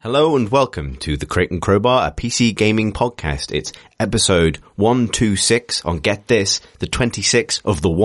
Hello and welcome to the Crate and Crowbar, a PC gaming podcast. It's episode 126 on, get this, the 26th of the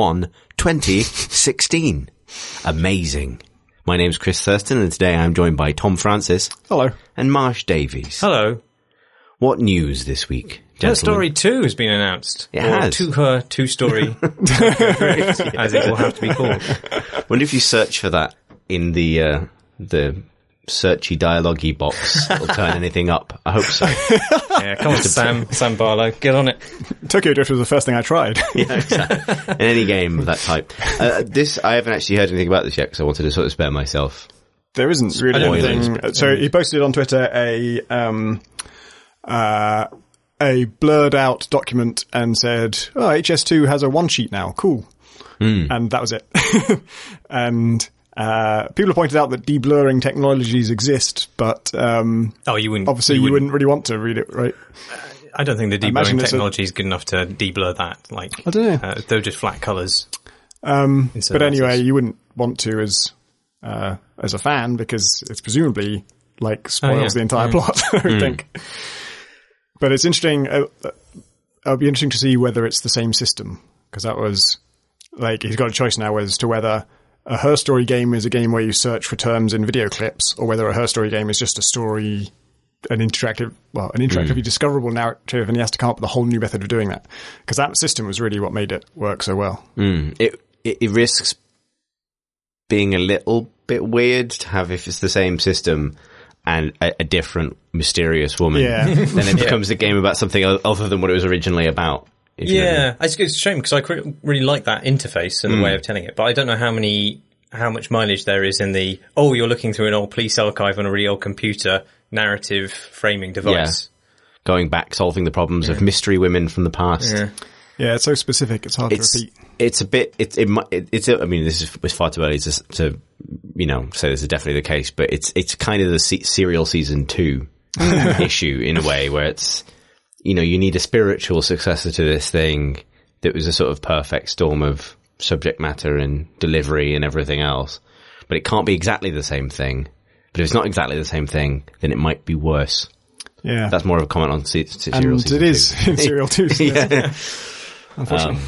2016. Amazing. My name's Chris Thurston and today I'm joined by Tom Francis. Hello. And Marsh Davies. Hello. What news this week, gentlemen? Her Story 2 has been announced. It has. To her 2 story, as it will have to be called. Wonder if you search for that in the searchy dialogue-y box, it'll turn anything up. I hope so. Yeah, come on, Sam Barlow, get on it. Tokyo Drift was the first thing I tried. Yeah, exactly. In any game of that type. I haven't actually heard anything about this yet because I wanted to sort of spare myself. There isn't really anything. So he posted on Twitter a blurred out document and said, "Oh, HS2 has a one sheet now. Cool." And that was it. And people have pointed out that deblurring technologies exist, but you wouldn't. Obviously, you wouldn't really want to read it, right? I don't think the deblurring technology is good enough to deblur that. Like, I don't know. They're just flat colours. But anyway, you wouldn't want to as a fan because it's presumably spoils the entire plot. I would think. But it's interesting. It'll be interesting to see whether it's the same system, because that was he's got a choice now as to whether a Her Story game is a game where you search for terms in video clips, or whether a Her Story game is just a story, an interactively discoverable narrative, and he has to come up with a whole new method of doing that. Because that system was really what made it work so well. It risks being a little bit weird to have, if it's the same system and a different mysterious woman, then it becomes a game about something other than what it was originally about. Yeah, it's a shame because I really like that interface and the way of telling it, but I don't know how much mileage there is in the, you're looking through an old police archive on a really old computer narrative framing device. Yeah. Going back, solving the problems of mystery women from the past. Yeah, it's so specific, it's hard to repeat. It's a bit, I mean, this is far too early to say this is definitely the case, but it's kind of the Serial Season 2 issue in a way where it's, you need a spiritual successor to this thing that was a sort of perfect storm of subject matter and delivery and everything else. But it can't be exactly the same thing. But if it's not exactly the same thing, then it might be worse. Yeah. That's more of a comment on Serial Season 2. And it is in Serial 2. Yeah. Unfortunately.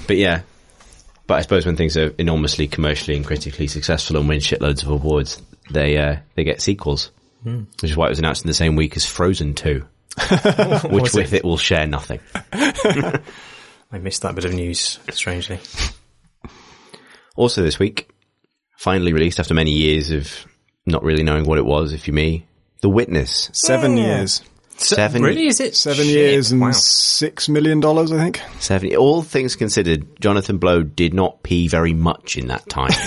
But I suppose when things are enormously commercially and critically successful and win shitloads of awards, they get sequels. Which is why it was announced in the same week as Frozen 2. Which with it will share nothing. I missed that bit of news, strangely. Also this week, finally released after many years of not really knowing what it was, if you me, The Witness. 7 years. Really? Is it? 7 years and $6 million, I think. 7. All things considered, Jonathan Blow did not pee very much in that time.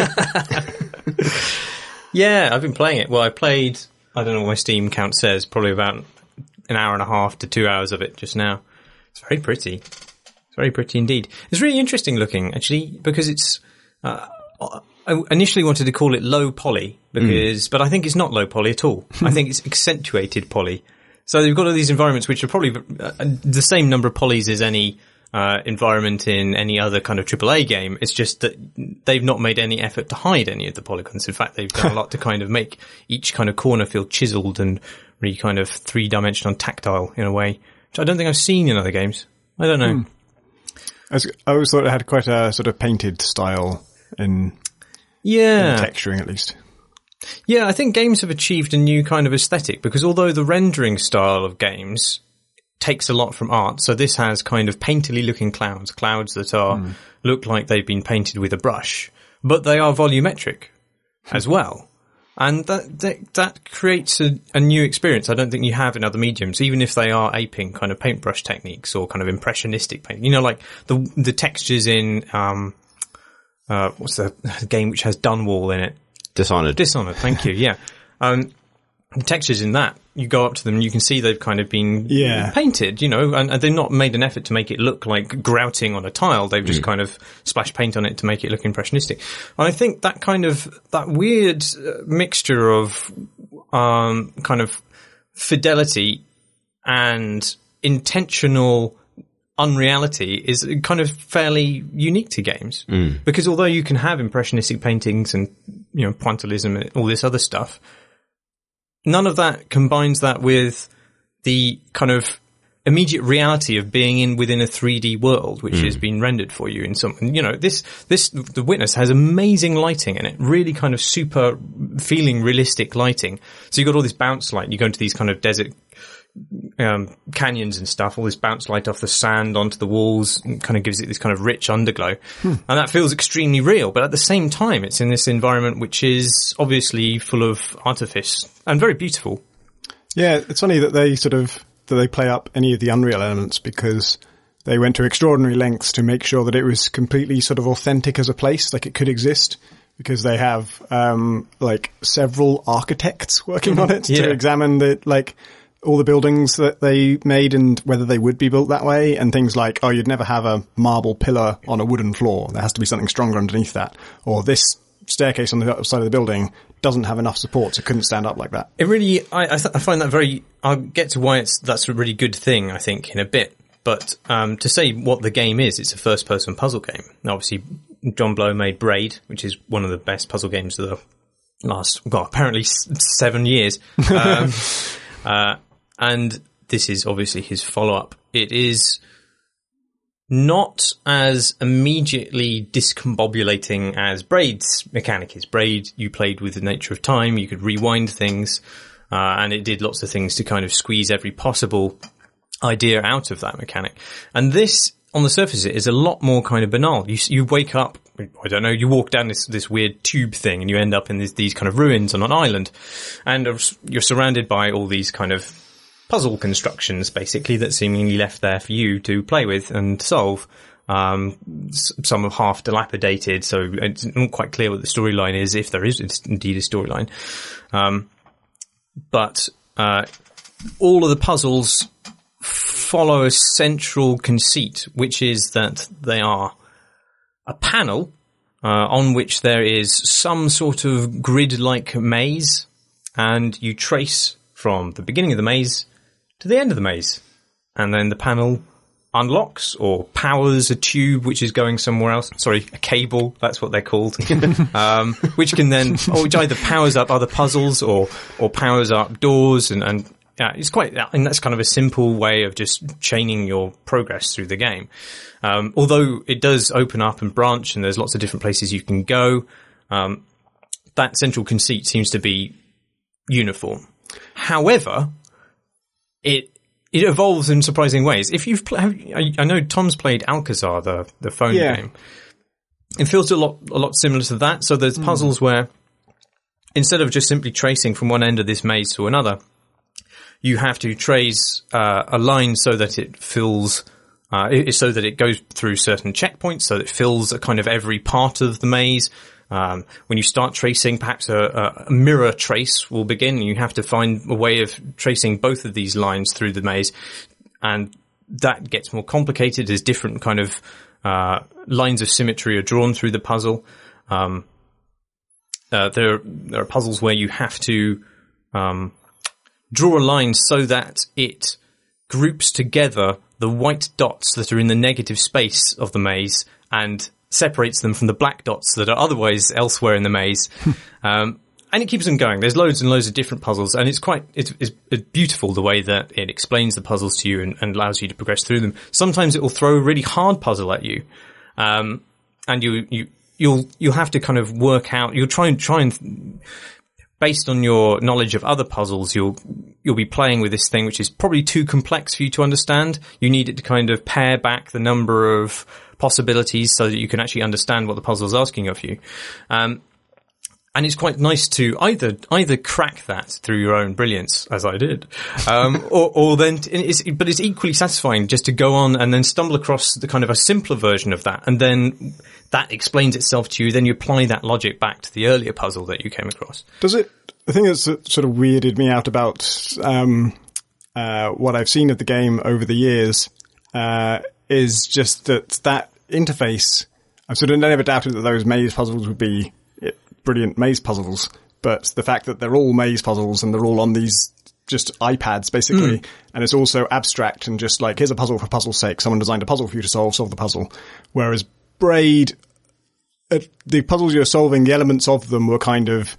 Yeah, I've been playing it. Well, I played, I don't know what my Steam count says, probably about an hour and a half to 2 hours of it just now. It's very pretty. It's very pretty indeed. It's really interesting looking, actually, because it's, I initially wanted to call it low poly, but I think it's not low poly at all. I think it's accentuated poly. So you've got all these environments which are probably the same number of polys as any environment in any other kind of AAA game. It's just that they've not made any effort to hide any of the polygons. In fact, they've done a lot to kind of make each kind of corner feel chiseled and really kind of three-dimensional and tactile in a way, which I don't think I've seen in other games. I don't know. I always thought it had quite a sort of painted style in texturing, at least. Yeah, I think games have achieved a new kind of aesthetic because although the rendering style of games takes a lot from art, so this has kind of painterly looking clouds that look like they've been painted with a brush, but they are volumetric as well. And that creates a new experience I don't think you have in other mediums, even if they are aping kind of paintbrush techniques or kind of impressionistic painting. Like the textures in, what's the game which has Dunwall in it? Dishonored, thank you, yeah. The textures in that, you go up to them and you can see they've kind of been painted, and they've not made an effort to make it look like grouting on a tile. They've just kind of splashed paint on it to make it look impressionistic. And I think that kind of, that weird mixture of, kind of fidelity and intentional unreality is kind of fairly unique to games. Because although you can have impressionistic paintings and, pointillism and all this other stuff, none of that combines that with the kind of immediate reality of being within a 3D world, which has been rendered for you in some, The Witness has amazing lighting in it, really kind of super feeling realistic lighting. So you've got all this bounce light, you go into these kind of desert canyons and stuff, all this bounce light off the sand onto the walls, and kind of gives it this kind of rich underglow. And that feels extremely real, but at the same time, it's in this environment which is obviously full of artifice and very beautiful. Yeah, it's funny that they play up any of the Unreal elements, because they went to extraordinary lengths to make sure that it was completely sort of authentic as a place, like it could exist, because they have several architects working on it to examine all the buildings that they made and whether they would be built that way, and things like, you'd never have a marble pillar on a wooden floor. There has to be something stronger underneath that. Or this staircase on the other side of the building doesn't have enough support, so it couldn't stand up like that. It really, I find that very, I'll get to why that's a really good thing, I think, in a bit. But to say what the game is, it's a first-person puzzle game. Now, obviously, John Blow made Braid, which is one of the best puzzle games of the last, apparently 7 years. And this is obviously his follow-up. It is not as immediately discombobulating as Braid's mechanic is. Braid, you played with the nature of time, you could rewind things, and it did lots of things to kind of squeeze every possible idea out of that mechanic. And this, on the surface, is a lot more kind of banal. You wake up, I don't know, you walk down this weird tube thing and you end up in these kind of ruins on an island, and you're surrounded by all these kind of puzzle constructions, basically, that seemingly left there for you to play with and solve. Some are half dilapidated, so it's not quite clear what the storyline is, if there is indeed a storyline. But all of the puzzles follow a central conceit, which is that they are a panel on which there is some sort of grid-like maze, and you trace from the beginning of the maze to the end of the maze, and then the panel unlocks or powers a tube which is going somewhere else. Sorry, a cable, that's what they're called. Which can then, which either powers up other puzzles or powers up doors, and it's quite, and that's kind of a simple way of just chaining your progress through the game. Although it does open up and branch, and there's lots of different places you can go, that central conceit seems to be uniform. However, it evolves in surprising ways. If you've I know Tom's played Alcazar, the phone game. It feels a lot similar to that. So there's puzzles where instead of just simply tracing from one end of this maze to another, you have to trace a line so that it fills, so that it goes through certain checkpoints, so that it fills a kind of every part of the maze. When you start tracing, perhaps a mirror trace will begin, and you have to find a way of tracing both of these lines through the maze. And that gets more complicated as different kind of lines of symmetry are drawn through the puzzle. There are puzzles where you have to draw a line so that it groups together the white dots that are in the negative space of the maze and separates them from the black dots that are otherwise elsewhere in the maze. And it keeps them going. There's loads and loads of different puzzles, and it's beautiful the way that it explains the puzzles to you and allows you to progress through them. Sometimes it will throw a really hard puzzle at you. And you'll have to kind of work out, you'll try and based on your knowledge of other puzzles, you'll be playing with this thing which is probably too complex for you to understand. You need it to kind of pare back the number of possibilities so that you can actually understand what the puzzle is asking of you. And it's quite nice to either crack that through your own brilliance, as I did, or then, but it's equally satisfying just to go on and then stumble across the kind of a simpler version of that, and then that explains itself to you. Then you apply that logic back to the earlier puzzle that you came across. Does it? The thing that's sort of weirded me out about what I've seen of the game over the years is just that interface. I've sort of never doubted that those maze puzzles would be brilliant maze puzzles, but the fact that they're all maze puzzles and they're all on these just iPads basically, and it's also abstract and just like, here's a puzzle for puzzle's sake. Someone designed a puzzle for you to solve the puzzle. Whereas Braid, the puzzles you're solving, the elements of them were kind of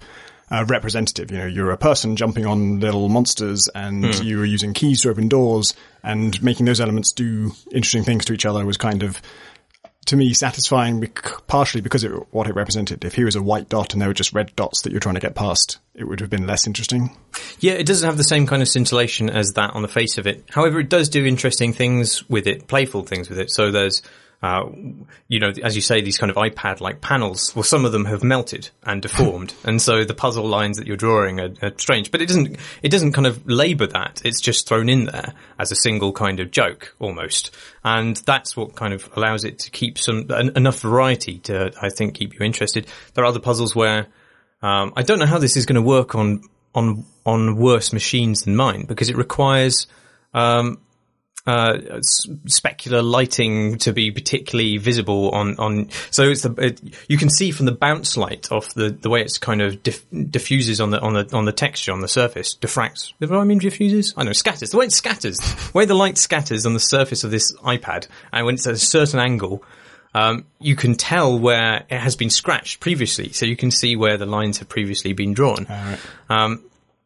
representative. You know, you're a person jumping on little monsters, and you were using keys to open doors, and making those elements do interesting things to each other was kind of, to me, satisfying, partially because of what it represented. If he was a white dot and there were just red dots that you're trying to get past, it would have been less interesting. Yeah, it doesn't have the same kind of scintillation as that on the face of it. However, it does do interesting things with it, playful things with it. So there's, you know, as you say, these kind of iPad-like panels. Well, some of them have melted and deformed, and so the puzzle lines that you're drawing are strange. But it doesn't kind of labour that. It's just thrown in there as a single kind of joke, almost. And that's what kind of allows it to keep enough variety to, I think, keep you interested. There are other puzzles where I don't know how this is going to work on worse machines than mine, because it requires specular lighting to be particularly visible on so you can see from the bounce light off the way it's kind of diffuses on the texture on the surface, diffracts. What do I mean diffuses? I know, scatters. The way it scatters, the way the light scatters on the surface of this iPad, and when it's at a certain angle, you can tell where it has been scratched previously, so you can see where the lines have previously been drawn. Right.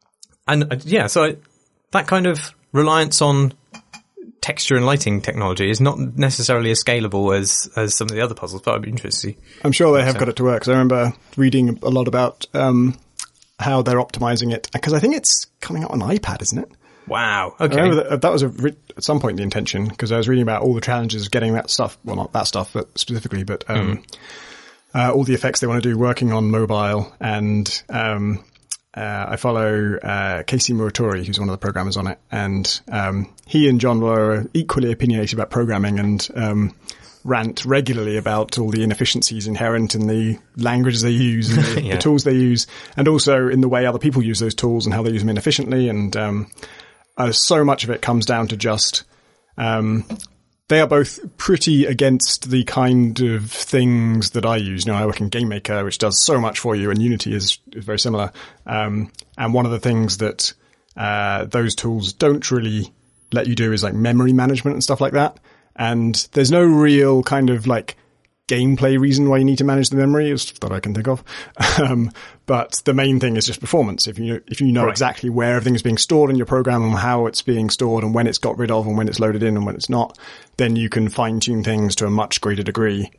So that kind of reliance on texture and lighting technology is not necessarily as scalable as some of the other puzzles, but I'd be interested to see. I'm sure they have got it to work, because I remember reading a lot about how they're optimizing it, because I think it's coming out on iPad, isn't it? Wow. Okay. I remember that was at some point the intention, because I was reading about all the challenges of getting that stuff, well, not that stuff, but specifically, but all the effects they want to do working on mobile, and I follow Casey Muratori, who's one of the programmers on it, and he and John were equally opinionated about programming, and rant regularly about all the inefficiencies inherent in the languages they use and the tools they use, and also in the way other people use those tools and how they use them inefficiently. And so much of it comes down to just they are both pretty against the kind of things that I use. You know, I work in GameMaker, which does so much for you, and Unity is very similar. And one of the things that those tools don't really let you do is like memory management and stuff like that. And there's no real kind of like gameplay reason why you need to manage the memory, is that I can think of. But the main thing is just performance. If you know right. exactly where everything's being stored in your program and how it's being stored and when it's got rid of and when it's loaded in and when it's not, then you can fine tune things to a much greater degree.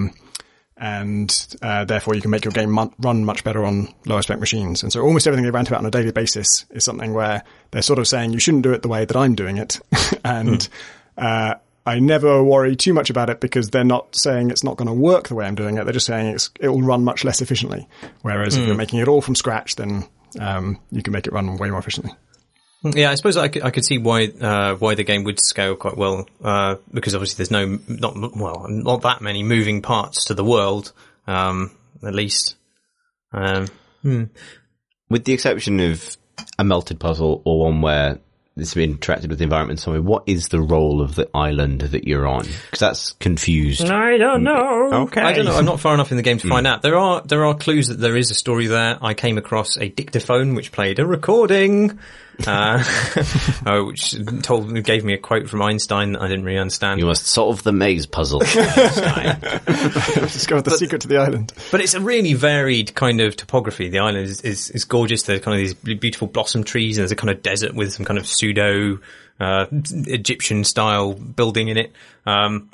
And therefore you can make your game run much better on lower spec machines. And so almost everything they rant about on a daily basis is something where they're sort of saying you shouldn't do it the way that I'm doing it. And, I never worry too much about it, because they're not saying it's not going to work the way I'm doing it. They're just saying it will run much less efficiently. Whereas if you're making it all from scratch, then you can make it run way more efficiently. Yeah, I suppose I could see why the game would scale quite well, because obviously there's not that many moving parts to the world, at least. With the exception of a melted puzzle or one where it's been interacted with the environment in some way, what is the role of the island that you're on? Because that's confused. I don't know. Okay. I don't know. I'm not far enough in the game to find out. There are clues that there is a story there. I came across a dictaphone which played a recording, which gave me a quote from Einstein that I didn't really understand. You must solve the maze puzzle. Discover the secret to the island. But it's a really varied kind of topography. The island is gorgeous. There's kind of these beautiful blossom trees, and there's a kind of desert with some kind of pseudo Egyptian style building in it. And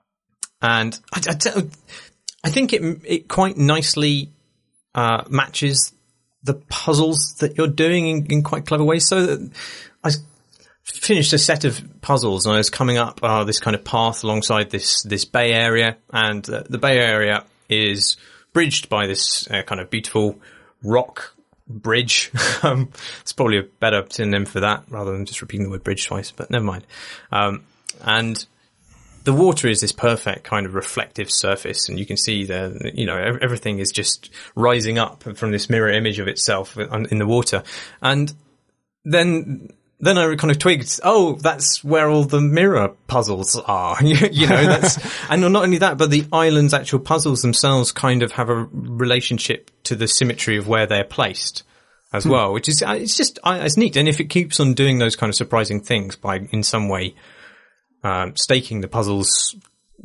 I think it quite nicely matches the puzzles that you're doing in quite clever ways. So that I finished a set of puzzles, and I was coming up this kind of path alongside this bay area, and the bay area is bridged by this kind of beautiful rock bridge. It's probably a better synonym for that rather than just repeating the word bridge twice, but never mind. And the water is this perfect kind of reflective surface, and you can see there, you know, everything is just rising up from this mirror image of itself in the water. And then I kind of twigged, oh, that's where all the mirror puzzles are. You know, and not only that, but the island's actual puzzles themselves kind of have a relationship to the symmetry of where they're placed as well, which is, it's neat. And if it keeps on doing those kind of surprising things by in some way, staking the puzzles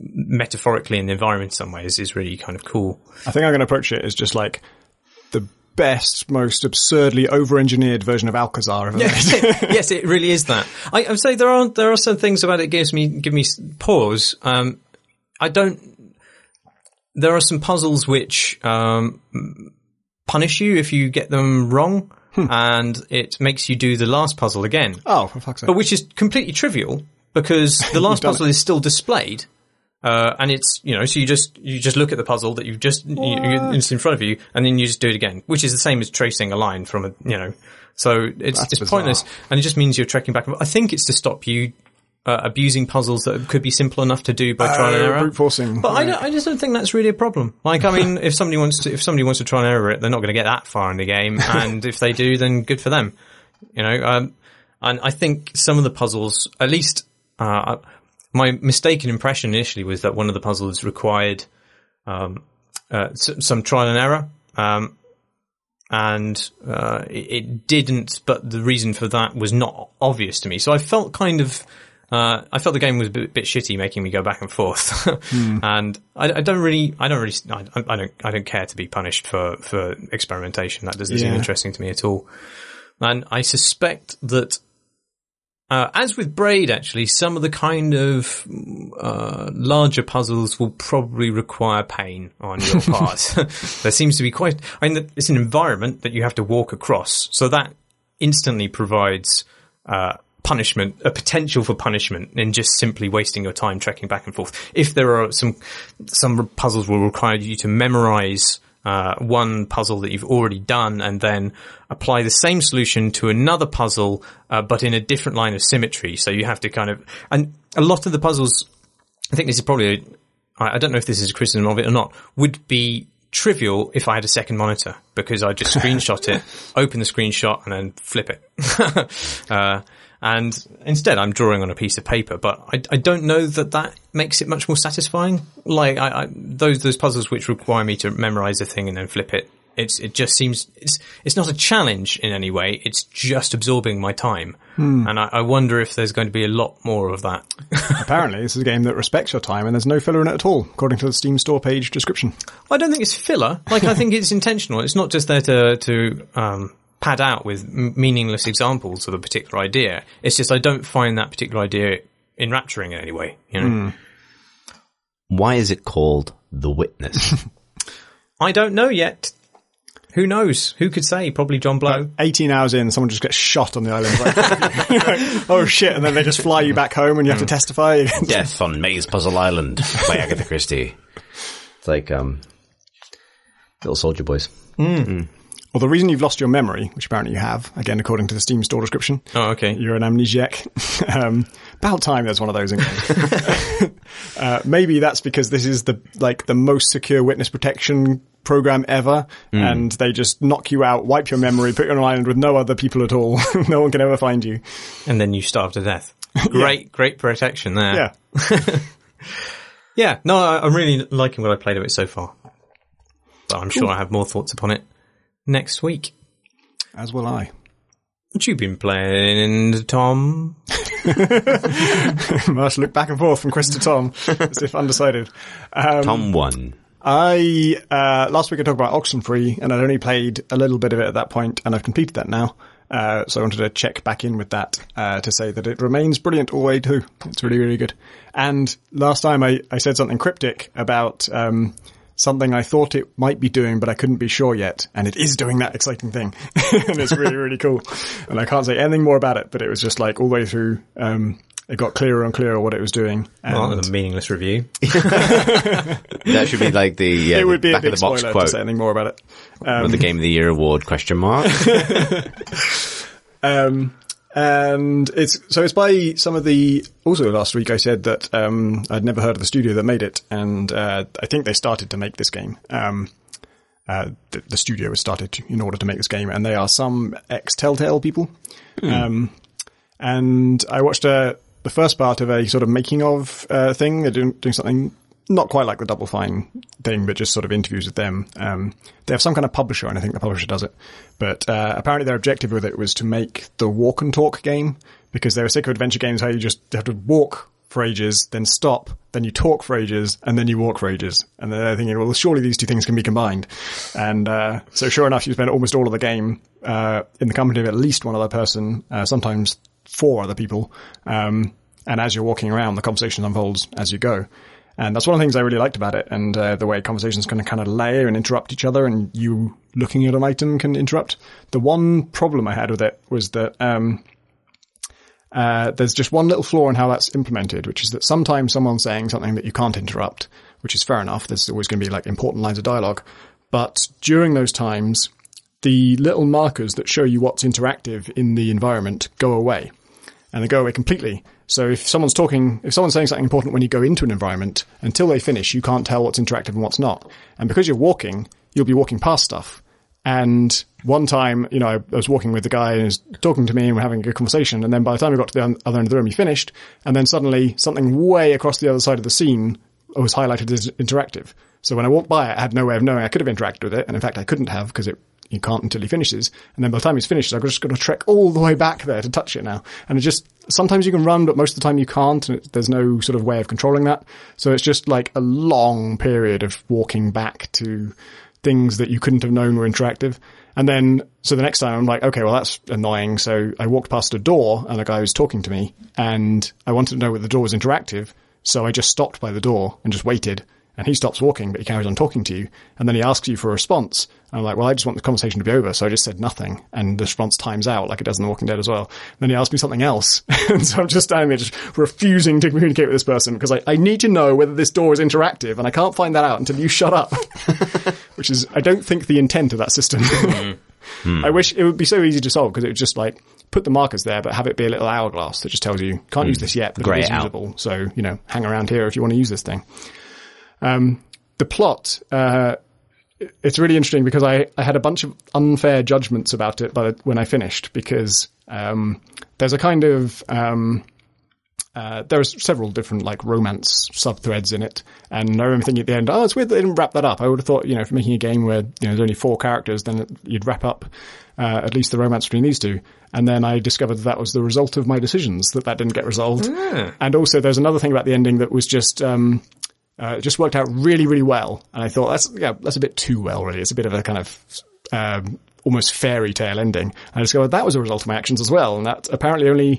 metaphorically in the environment in some ways is really kind of cool. I think I'm going to approach it as just like best, most absurdly over-engineered version of Alcazar ever made. Yes, it really is that. I would say there are some things about it give me pause. There are some puzzles which punish you if you get them wrong, and it makes you do the last puzzle again. Oh, for fuck's sake! But which is completely trivial because the last puzzle is still displayed. And it's, so you just look at the puzzle that it's in front of you, and then you just do it again, which is the same as tracing a line from so it's pointless, and it just means you're trekking back. I think it's to stop you, abusing puzzles that could be simple enough to do by trial and error. Brute forcing. But I just don't think that's really a problem. Like, I mean, if somebody wants to try and error it, they're not going to get that far in the game, and if they do, then good for them. And I think some of the puzzles, at least, my mistaken impression initially was that one of the puzzles required some trial and error, and it didn't. But the reason for that was not obvious to me. So I felt the game was a bit shitty, making me go back and forth. And I don't care to be punished for experimentation. That doesn't seem interesting to me at all. And I suspect that. As with Braid, actually, some of the kind of larger puzzles will probably require pain on your part. There seems to be it's an environment that you have to walk across, so that instantly provides punishment, a potential for punishment in just simply wasting your time trekking back and forth. If there are some puzzles will require you to memorize one puzzle that you've already done and then apply the same solution to another puzzle, but in a different line of symmetry. So you have to and a lot of the puzzles, I think this is probably, I don't know if this is a criticism of it or not, would be trivial if I had a second monitor, because I just screenshot it, open the screenshot and then flip it. And instead I'm drawing on a piece of paper, but I don't know that makes it much more satisfying. Like, those puzzles which require me to memorize a thing and then flip it, it just seems, it's not a challenge in any way. It's just absorbing my time. And I wonder if there's going to be a lot more of that. Apparently this is a game that respects your time and there's no filler in it at all, according to the Steam store page description. I don't think it's filler. Like, I think it's intentional. It's not just there to pad out with meaningless examples of a particular idea. It's just I don't find that particular idea enrapturing in any way. Why is it called The Witness? I don't know yet. Who knows? Who could say? Probably John Blow. 18 hours in, someone just gets shot on the island. Like, oh shit, and then they just fly you back home and you have to testify. Death on Maze Puzzle Island by Agatha Christie. It's like Little Soldier Boys. Well, the reason you've lost your memory, which apparently you have, again, according to the Steam store description. Oh, okay. You're an amnesiac. About time there's one of those in game. Maybe that's because this is the most secure witness protection program ever, and they just knock you out, wipe your memory, put you on an island with no other people at all. No one can ever find you. And then you starve to death. Great protection there. Yeah. Yeah, no, I'm really liking what I played of it so far. But I'm sure I have more thoughts upon it next week. As will I. What you been playing, Tom? Must look back and forth from Chris to Tom, as if undecided. Tom won. Last week I talked about Oxenfree, and I'd only played a little bit of it at that point, and I've completed that now. So I wanted to check back in with that, to say that it remains brilliant all the way too. It's really, really good. And last time I said something cryptic about, something I thought it might be doing, but I couldn't be sure yet. And it is doing that exciting thing. And it's really, really cool. And I can't say anything more about it, but it was just like all the way through, it got clearer and clearer what it was doing. With a meaningless review. That should be like the, it would be back a big of the box spoiler quote. to say anything more about it. With the Game of the Year award question mark. And it's by some of the, also last week I said that, I'd never heard of the studio that made it. And, I think they started to make this game. The studio was started in order to make this game, and they are some ex-Telltale people. And I watched, the first part of a sort of making of, thing. They're doing something not quite like the Double Fine thing, but just sort of interviews with them. They have some kind of publisher, and I think the publisher does it. But apparently their objective with it was to make the walk and talk game, because they were sick of adventure games how you just have to walk for ages, then stop, then you talk for ages, and then you walk for ages. And then they're thinking, well, surely these two things can be combined. And so sure enough, you spend almost all of the game in the company of at least one other person, sometimes 4 other people. And as you're walking around, the conversation unfolds as you go. And that's one of the things I really liked about it. And the way conversations can kind of layer and interrupt each other, and you looking at an item can interrupt. The one problem I had with it was that there's just one little flaw in how that's implemented, which is that sometimes someone's saying something that you can't interrupt, which is fair enough. There's always going to be like important lines of dialogue. But during those times, the little markers that show you what's interactive in the environment go away. And they go away completely. So if someone's saying something important when you go into an environment, until they finish, you can't tell what's interactive and what's not. And because you're walking, you'll be walking past stuff. And one time, I was walking with the guy and he was talking to me and we're having a good conversation. And then by the time we got to the other end of the room, he finished. And then suddenly something way across the other side of the scene was highlighted as interactive. So when I walked by it, I had no way of knowing I could have interacted with it. And in fact, I couldn't have, because you can't until he finishes. And then by the time he's finished, I've just got to trek all the way back there to touch it now. And sometimes you can run, but most of the time you can't. And there's no sort of way of controlling that. So it's just like a long period of walking back to things that you couldn't have known were interactive. And then, so the next time I'm like, okay, well, that's annoying. So I walked past a door and a guy was talking to me and I wanted to know whether the door was interactive. So I just stopped by the door and just waited. And he stops walking, but he carries on talking to you. And then he asks you for a response. And I'm like, well, I just want the conversation to be over. So I just said nothing. And the response times out like it does in The Walking Dead as well. And then he asked me something else. And so I'm just standing there just refusing to communicate with this person because I need to know whether this door is interactive. And I can't find that out until you shut up. Which is, I don't think, the intent of that system. I wish it would be so easy to solve because it would just like put the markers there, but have it be a little hourglass that just tells you, can't use this yet, but it is usable. So, hang around here if you want to use this thing. The plot, it's really interesting because I had a bunch of unfair judgments about it when I finished because, there's a kind of, there are several different like romance sub-threads in it. And I remember thinking at the end, it's weird that they didn't wrap that up. I would have thought, if you're making a game where, there's only 4 characters, then you'd wrap up, at least the romance between these two. And then I discovered that was the result of my decisions, that didn't get resolved. And also there's another thing about the ending that was just, it just worked out really, really well. And I thought that's a bit too well, really. It's a bit of a kind of, almost fairy tale ending. And I discovered that was a result of my actions as well. And that apparently only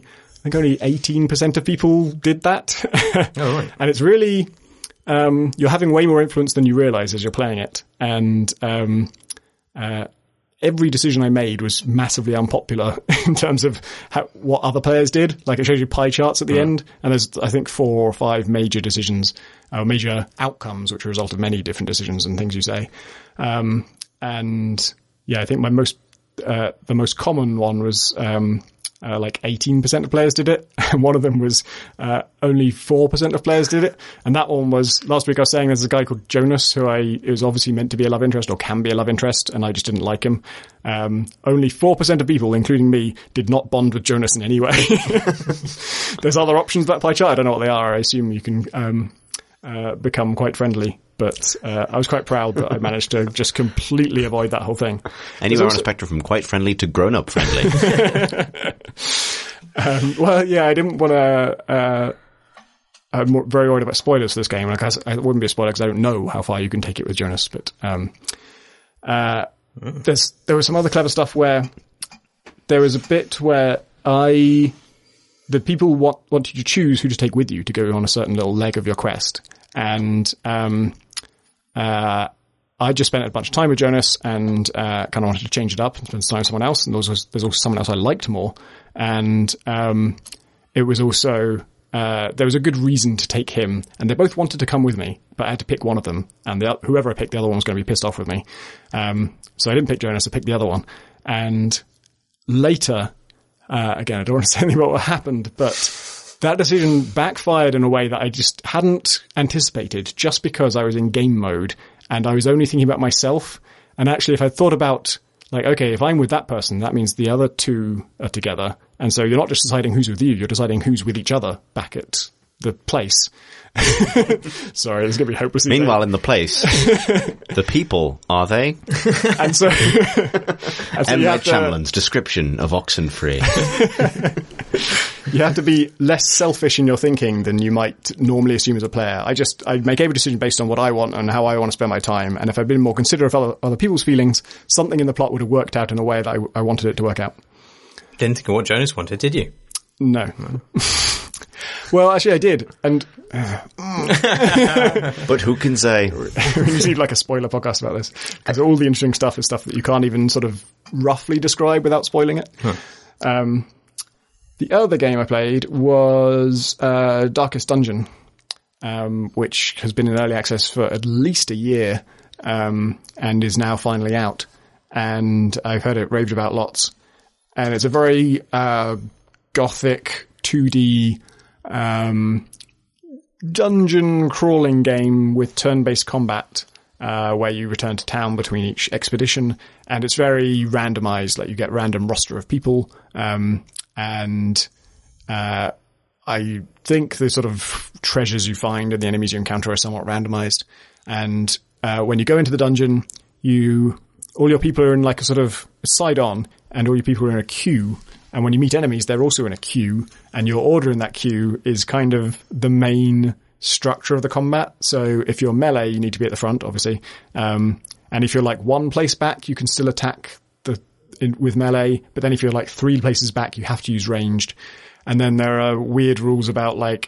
18% of people did that. Oh, right. And it's really, you're having way more influence than you realize as you're playing it. And, every decision I made was massively unpopular in terms of what other players did. Like it shows you pie charts at the end, and there's, I think, 4 or 5 major decisions, major outcomes, which are a result of many different decisions and things you say. And yeah, I think the most common one was, like 18% of players did it. And one of them was, only 4% of players did it. And that one was, last week I was saying there's a guy called Jonas who it was obviously meant to be a love interest or can be a love interest. And I just didn't like him. Only 4% of people, including me, did not bond with Jonas in any way. There's other options that pie chart. I don't know what they are. I assume you can, become quite friendly. But I was quite proud that I managed to just completely avoid that whole thing. Anywhere on a spectrum from quite friendly to grown-up friendly. Well, yeah, I didn't want to... I'm very worried about spoilers for this game. And I wouldn't be a spoiler because I don't know how far you can take it with Jonas. But there was some other clever stuff where there was a bit where the people wanted you to choose who to take with you to go on a certain little leg of your quest. And I just spent a bunch of time with Jonas and kind of wanted to change it up and spend time with someone else. And there's also someone else I liked more. And it was also there was a good reason to take him. And they both wanted to come with me, but I had to pick one of them. And whoever I picked, the other one was going to be pissed off with me. So I didn't pick Jonas, I picked the other one. And later, again, I don't want to say anything about what happened, but that decision backfired in a way that I just hadn't anticipated just because I was in game mode and I was only thinking about myself. And actually, if I thought about, like, okay, if I'm with that person, that means the other two are together. And so you're not just deciding who's with you, you're deciding who's with each other back at the place. Sorry, it's going to be hopeless. Meanwhile, in the place, the people, are they? And so M. Night Shyamalan's description of Oxenfree. You have to be less selfish in your thinking than you might normally assume as a player. I make every decision based on what I want and how I want to spend my time. And if I'd been more considerate of other people's feelings, something in the plot would have worked out in a way that I wanted it to work out. Didn't think of what Jonas wanted, did you? No. Well, actually, I did, and but who can say? We need like a spoiler podcast about this, because all the interesting stuff is stuff that you can't even sort of roughly describe without spoiling it. The other game I played was Darkest Dungeon, which has been in early access for at least a year, and is now finally out. And I've heard it raved about lots. And it's a very gothic 2D dungeon crawling game with turn-based combat, where you return to town between each expedition, and it's very randomized. Like, you get random roster of people, and I think the sort of treasures you find and the enemies you encounter are somewhat randomized. And when you go into the dungeon, all your people are in like a sort of side on, and all your people are in a queue. And when you meet enemies, they're also in a queue, and your order in that queue is kind of the main structure of the combat. So if you're melee, you need to be at the front, obviously. And if you're like one place back, you can still attack with melee. But then if you're like 3 places back, you have to use ranged. And then there are weird rules about like,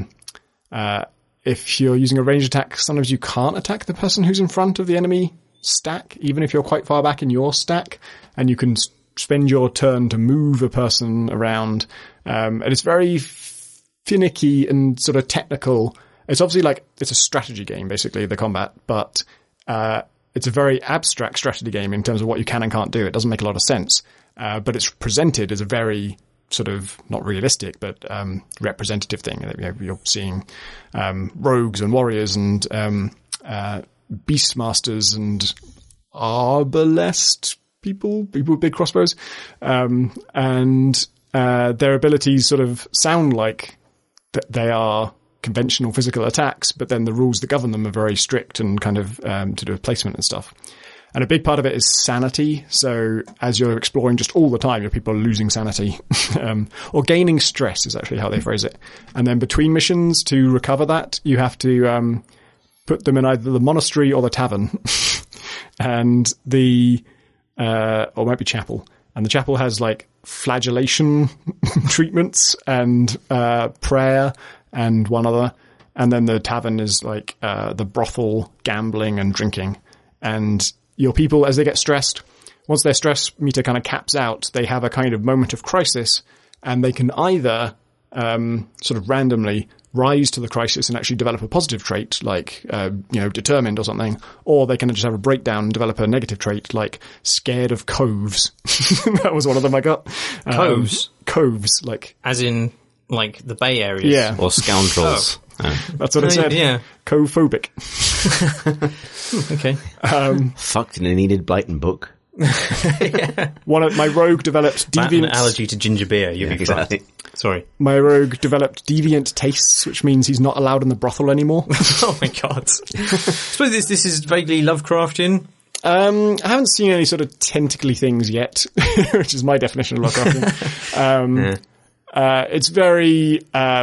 if you're using a ranged attack, sometimes you can't attack the person who's in front of the enemy stack, even if you're quite far back in your stack, and you can spend your turn to move a person around. And it's very finicky and sort of technical. It's obviously like, it's a strategy game, basically, the combat, but it's a very abstract strategy game in terms of what you can and can't do. It doesn't make a lot of sense. But it's presented as a very sort of, not realistic, but representative thing. You're seeing rogues and warriors and beastmasters and arbalest people with big crossbows, and their abilities sort of sound like they are conventional physical attacks, but then the rules that govern them are very strict and kind of to do with placement and stuff. And a big part of it is sanity. So as you're exploring just all the time, your people are losing sanity, or gaining stress is actually how they phrase it. And then between missions, to recover that, you have to put them in either the monastery or the tavern. And or it might be chapel. And the chapel has like flagellation treatments and prayer and one other. And then the tavern is like the brothel, gambling and drinking. And your people, as they get stressed, once their stress meter kind of caps out, they have a kind of moment of crisis, and they can either sort of randomly rise to the crisis and actually develop a positive trait, like, determined or something, or they can just have a breakdown and develop a negative trait, like scared of coves. That was one of them I got. Coves? Coves, like... As in, like, the Bay Area? Yeah. Or scoundrels. That's what it said. Yeah. Cove-phobic. Okay. Fucked in a needed Blighton book. Yeah. My rogue developed deviant... An allergy to ginger beer, you'd be exactly. fucked. Sorry. My rogue developed deviant tastes, which means he's not allowed in the brothel anymore. Oh my god. I suppose this is vaguely Lovecraftian. I haven't seen any sort of tentacly things yet, which is my definition of Lovecraftian. It's very,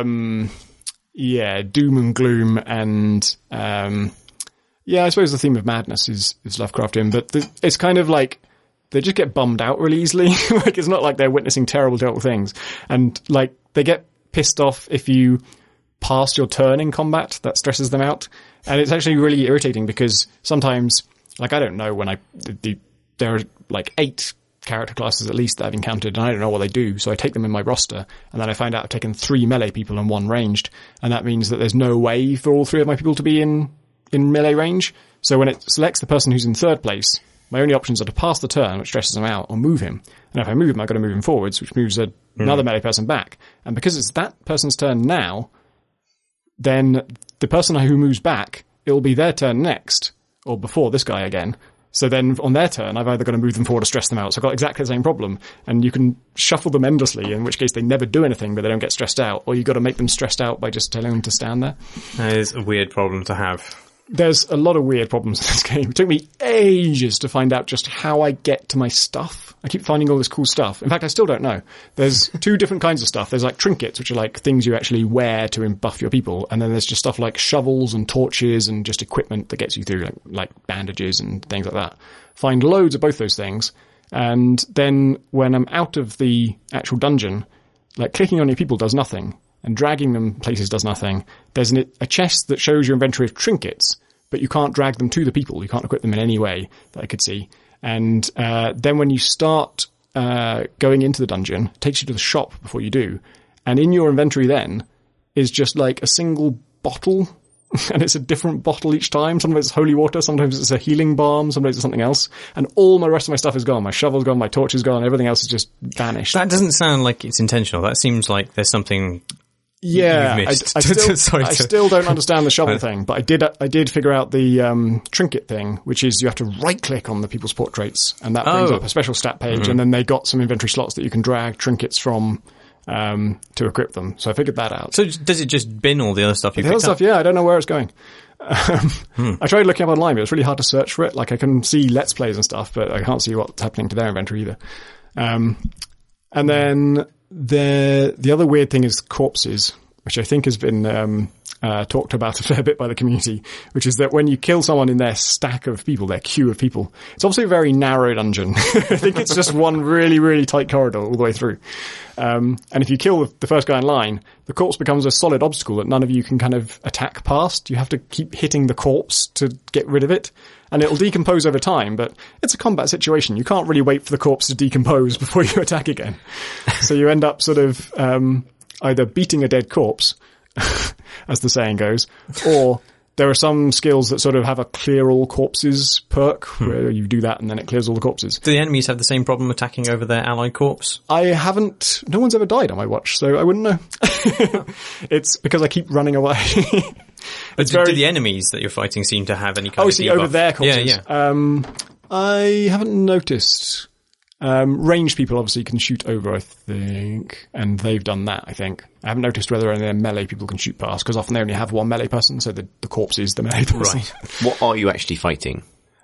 doom and gloom, and I suppose the theme of madness is Lovecraftian, but it's kind of like they just get bummed out really easily. Like, it's not like they're witnessing terrible things. And, like, they get pissed off if you pass your turn in combat. That stresses them out. And it's actually really irritating because sometimes, like, I don't know when there are, like, 8 character classes at least that I've encountered, and I don't know what they do, so I take them in my roster, and then I find out I've taken 3 melee people and 1 ranged, and that means that there's no way for all 3 of my people to be in melee range. So when it selects the person who's in 3rd place, my only options are to pass the turn, which stresses him out, or move him. And if I move him, I've got to move him forwards, which moves another melee person back. And because it's that person's turn now, then the person who moves back, it'll be their turn next, or before this guy again. So then on their turn, I've either got to move them forward or stress them out. So I've got exactly the same problem. And you can shuffle them endlessly, in which case they never do anything, but they don't get stressed out. Or you've got to make them stressed out by just telling them to stand there. That is a weird problem to have. There's a lot of weird problems in this game. It took me ages to find out just how I get to my stuff. I keep finding all this cool stuff. In fact, I still don't know. There's two different kinds of stuff. There's like trinkets, which are like things you actually wear to buff your people. And then there's just stuff like shovels and torches and just equipment that gets you through, like bandages and things like that. Find loads of both those things. And then when I'm out of the actual dungeon, like clicking on your people does nothing. And dragging them places does nothing. There's a chest that shows your inventory of trinkets, but you can't drag them to the people. You can't equip them in any way that I could see. And then when you start going into the dungeon, it takes you to the shop before you do. And in your inventory then is just like a single bottle, and it's a different bottle each time. Sometimes it's holy water, sometimes it's a healing balm, sometimes it's something else. And all my rest of my stuff is gone. My shovel's gone, my torch is gone, everything else is just vanished. That doesn't sound like it's intentional. That seems like there's something... Yeah, I still don't understand the shovel thing, but I did figure out the trinket thing, which is you have to right-click on the people's portraits, and that brings up a special stat page, and then they got some inventory slots that you can drag trinkets from to equip them. So I figured that out. So does it just bin all the other stuff you picked up? The other stuff, yeah, I don't know where it's going. I tried looking up online, but it was really hard to search for it. Like I can see Let's Plays and stuff, but I can't see what's happening to their inventory either. And then... The other weird thing is corpses, which I think has been talked about a fair bit by the community, which is that when you kill someone in their stack of people, their queue of people, it's obviously a very narrow dungeon. I think it's just one really, really tight corridor all the way through. And if you kill the first guy in line, the corpse becomes a solid obstacle that none of you can kind of attack past. You have to keep hitting the corpse to get rid of it. And it'll decompose over time, but it's a combat situation. You can't really wait for the corpse to decompose before you attack again. So you end up sort of either beating a dead corpse, as the saying goes, or there are some skills that sort of have a clear all corpses perk, where you do that and then it clears all the corpses. Do the enemies have the same problem attacking over their allied corpse? No one's ever died on my watch, so I wouldn't know. It's because I keep running away. Do the enemies that you're fighting seem to have any kind of debuff? Over their corpses? Yeah. I haven't noticed. Ranged people obviously can shoot over, I think, and they've done that, I think. I haven't noticed whether any of their melee people can shoot past, because often they only have one melee person, so the corpse is the melee person. Right. What are you actually fighting?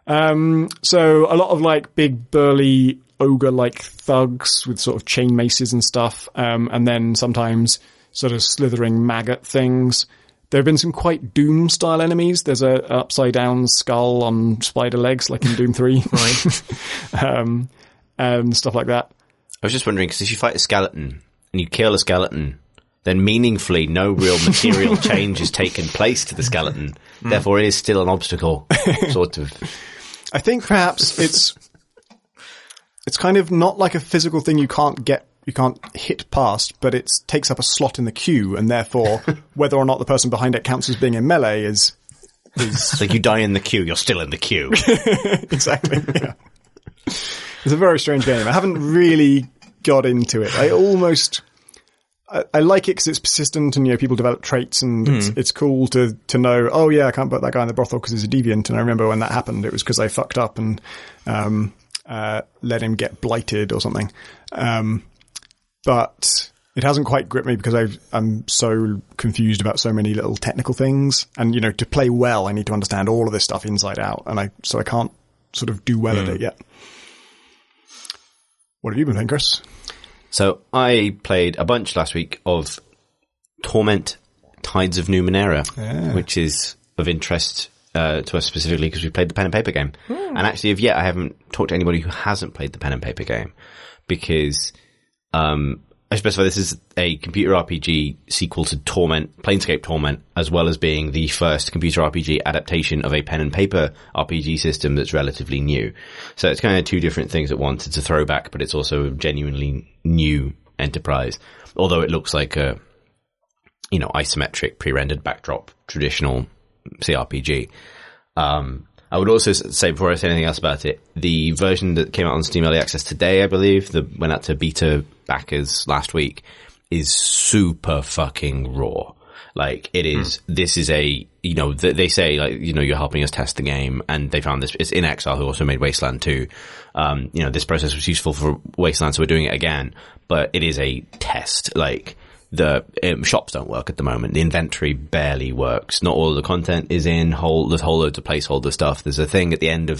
So a lot of like big burly ogre-like thugs with sort of chain maces and stuff, and then sometimes sort of slithering maggot things. There have been some quite Doom-style enemies. There's an upside-down skull on spider legs, like in Doom 3. Right. And stuff like that. I was just wondering, because if you fight a skeleton and you kill a skeleton, then meaningfully no real material change has taken place to the skeleton. Therefore, it is still an obstacle, sort of. I think perhaps it's kind of not like a physical thing you can't hit past, but it takes up a slot in the queue, and therefore whether or not the person behind it counts as being in melee is like you die in the queue, you're still in the queue. Exactly. Yeah. It's a very strange game. I haven't really got into it. I like it because it's persistent and, people develop traits, and it's cool to know, oh yeah, I can't put that guy in the brothel because he's a deviant. And I remember when that happened, it was because I fucked up and let him get blighted or something. But it hasn't quite gripped me because I'm so confused about so many little technical things. And, to play well, I need to understand all of this stuff inside out. And so I can't sort of do well at it yet. What have you been playing, Chris? So I played a bunch last week of Torment Tides of Numenera, which is of interest to us specifically because we played the pen and paper game. And actually, I haven't talked to anybody who hasn't played the pen and paper game because I specify this is a computer RPG sequel to Torment, Planescape Torment, as well as being the first computer RPG adaptation of a pen and paper RPG system that's relatively new. So it's kind of two different things at once. It's a throwback, but it's also a genuinely new enterprise. Although it looks like a, isometric pre-rendered backdrop traditional CRPG. I would also say, before I say anything else about it, the version that came out on Steam Early Access today, I believe, that went out to beta backers last week, is super fucking raw. Like, it is, this is a they say, like, you're helping us test the game, and they found this. It's In Exile, who also made Wasteland 2. This process was useful for Wasteland, so we're doing it again. But it is a test. Like, the shops don't work at the moment. The inventory barely works. Not all of the content is in. There's whole loads of placeholder stuff. There's a thing at the end of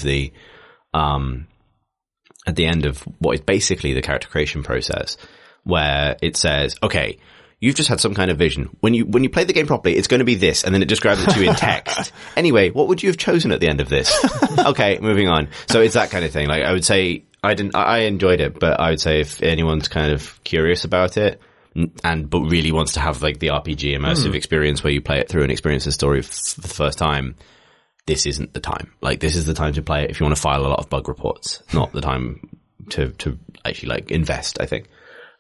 what is basically the character creation process, where it says, okay, you've just had some kind of vision. When you play the game properly, it's going to be this, and then it just grabs it to you in text. Anyway, what would you have chosen at the end of this? Okay, moving on. So it's that kind of thing. Like, I would say I enjoyed it, but I would say if anyone's kind of curious about it but really wants to have like the RPG immersive experience where you play it through and experience the story for the first time, this isn't the time. Like, this is the time to play it if you want to file a lot of bug reports, not the time to actually like invest, I think.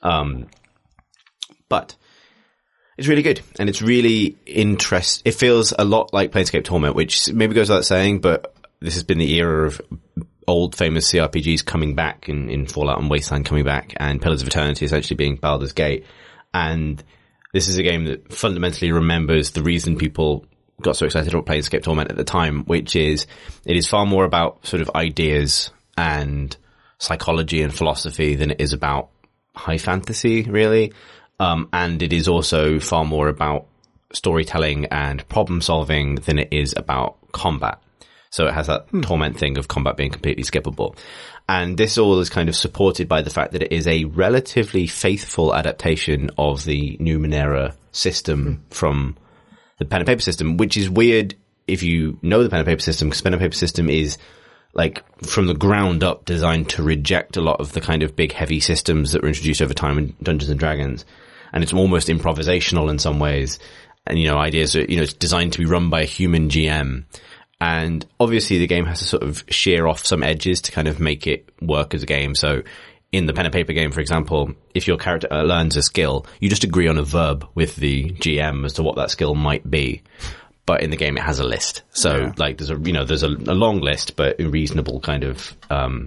But it's really good, and it's really it feels a lot like Planescape Torment, which maybe goes without saying, but this has been the era of old famous CRPGs coming back in Fallout and Wasteland coming back, and Pillars of Eternity essentially being Baldur's Gate. And this is a game that fundamentally remembers the reason people got so excited about Planescape Torment at the time, which is it is far more about sort of ideas and psychology and philosophy than it is about high fantasy, really. And it is also far more about storytelling and problem solving than it is about combat. So it has that Torment thing of combat being completely skippable. And this all is kind of supported by the fact that it is a relatively faithful adaptation of the Numenera system from the pen and paper system, which is weird if you know the pen and paper system, because pen and paper system is like from the ground up designed to reject a lot of the kind of big heavy systems that were introduced over time in Dungeons and Dragons. And it's almost improvisational in some ways. And, ideas are, it's designed to be run by a human GM. And obviously the game has to sort of shear off some edges to kind of make it work as a game. So in the pen and paper game, for example, if your character learns a skill, you just agree on a verb with the GM as to what that skill might be. But in the game, it has a list. So like there's a long list, but a reasonable kind of,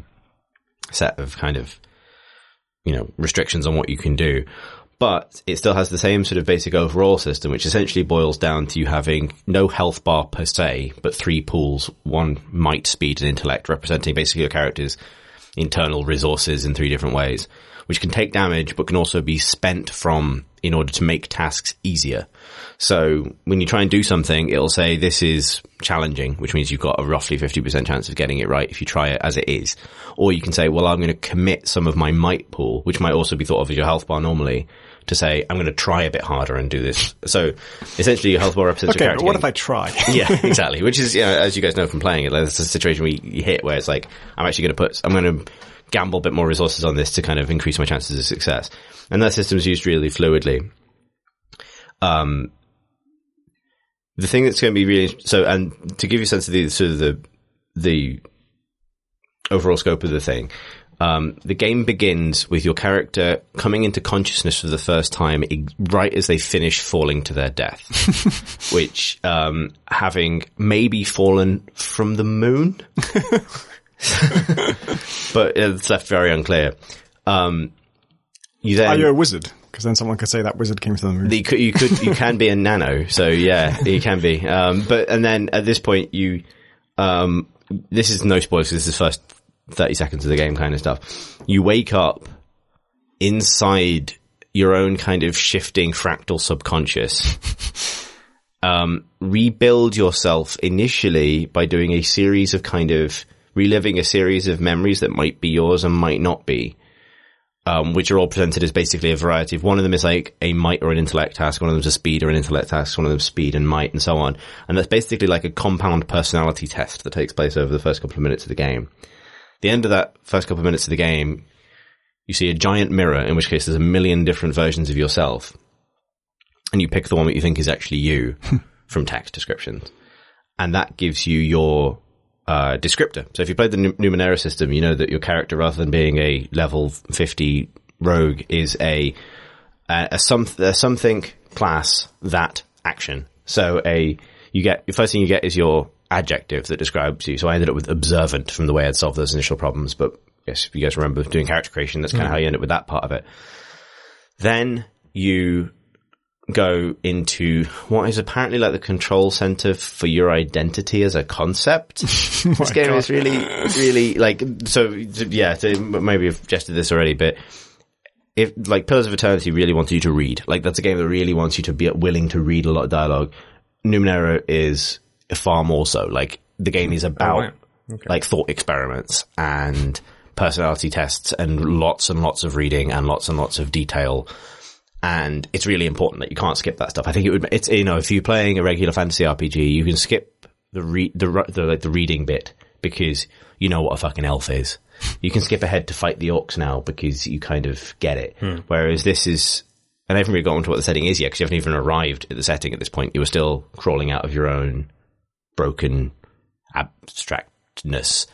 set of kind of, restrictions on what you can do. But it still has the same sort of basic overall system, which essentially boils down to you having no health bar per se, but 3 pools, 1 might, speed, and intellect, representing basically your character's internal resources in 3 different ways, which can take damage, but can also be spent in order to make tasks easier. So when you try and do something, it'll say this is challenging, which means you've got a roughly 50% chance of getting it right if you try it as it is. Or you can say, well, I'm going to commit some of my might pool, which might also be thought of as your health bar normally, to say, I'm going to try a bit harder and do this. So essentially your health bar represents your character. Okay, but what if I try? Yeah, exactly. Which is, as you guys know from playing it, there's a situation where you hit where it's like, I'm going to gamble a bit more resources on this to kind of increase my chances of success. And that system is used really fluidly. The thing that's going to be really, and to give you a sense of the overall scope of the thing, the game begins with your character coming into consciousness for the first time right as they finish falling to their death, which, having maybe fallen from the moon, but it's left very unclear. Are you a wizard? Because then someone could say that wizard came from the moon. You can be a nano, so yeah, you can be. And then at this point this is no spoilers, this is the first 30 seconds of the game kind of stuff. You wake up inside your own kind of shifting fractal subconscious. Rebuild yourself initially by doing a series of kind of reliving a series of memories that might be yours and might not be. Which are all presented as basically a variety of, one of them is like a might or an intellect task, one of them is a speed or an intellect task, one of them is speed and might, and so on. And that's basically like a compound personality test that takes place over the first couple of minutes of the game. At the end of that first couple of minutes of the game, you see a giant mirror, in which case there's a million different versions of yourself. And you pick the one that you think is actually you from text descriptions. And that gives you your descriptor. So if you played the Numenera system, you know that your character, rather than being a level 50 rogue, is a something class that action. So the first thing you get is your adjective that describes you. So I ended up with observant from the way I'd solved those initial problems, but yes, if you guys remember doing character creation, that's kind of how you end up with that part of it. Then you go into what is apparently like the control center for your identity as a concept. This game is really like, so yeah, maybe I've suggested this already, but if like Pillars of Eternity really wants you to read, like that's a game that really wants you to be willing to read a lot of dialogue. Numenera is far more so. Like the game is about like thought experiments and personality tests and lots of reading and lots of detail. And it's really important that you can't skip that stuff. I think it's, you know, if you're playing a regular fantasy RPG, you can skip the reading bit because you know what a fucking elf is. You can skip ahead to fight the orcs now because you kind of get it. Whereas this is, and I haven't really got into what the setting is yet because you haven't even arrived at the setting at this point. You were still crawling out of your own broken abstractness.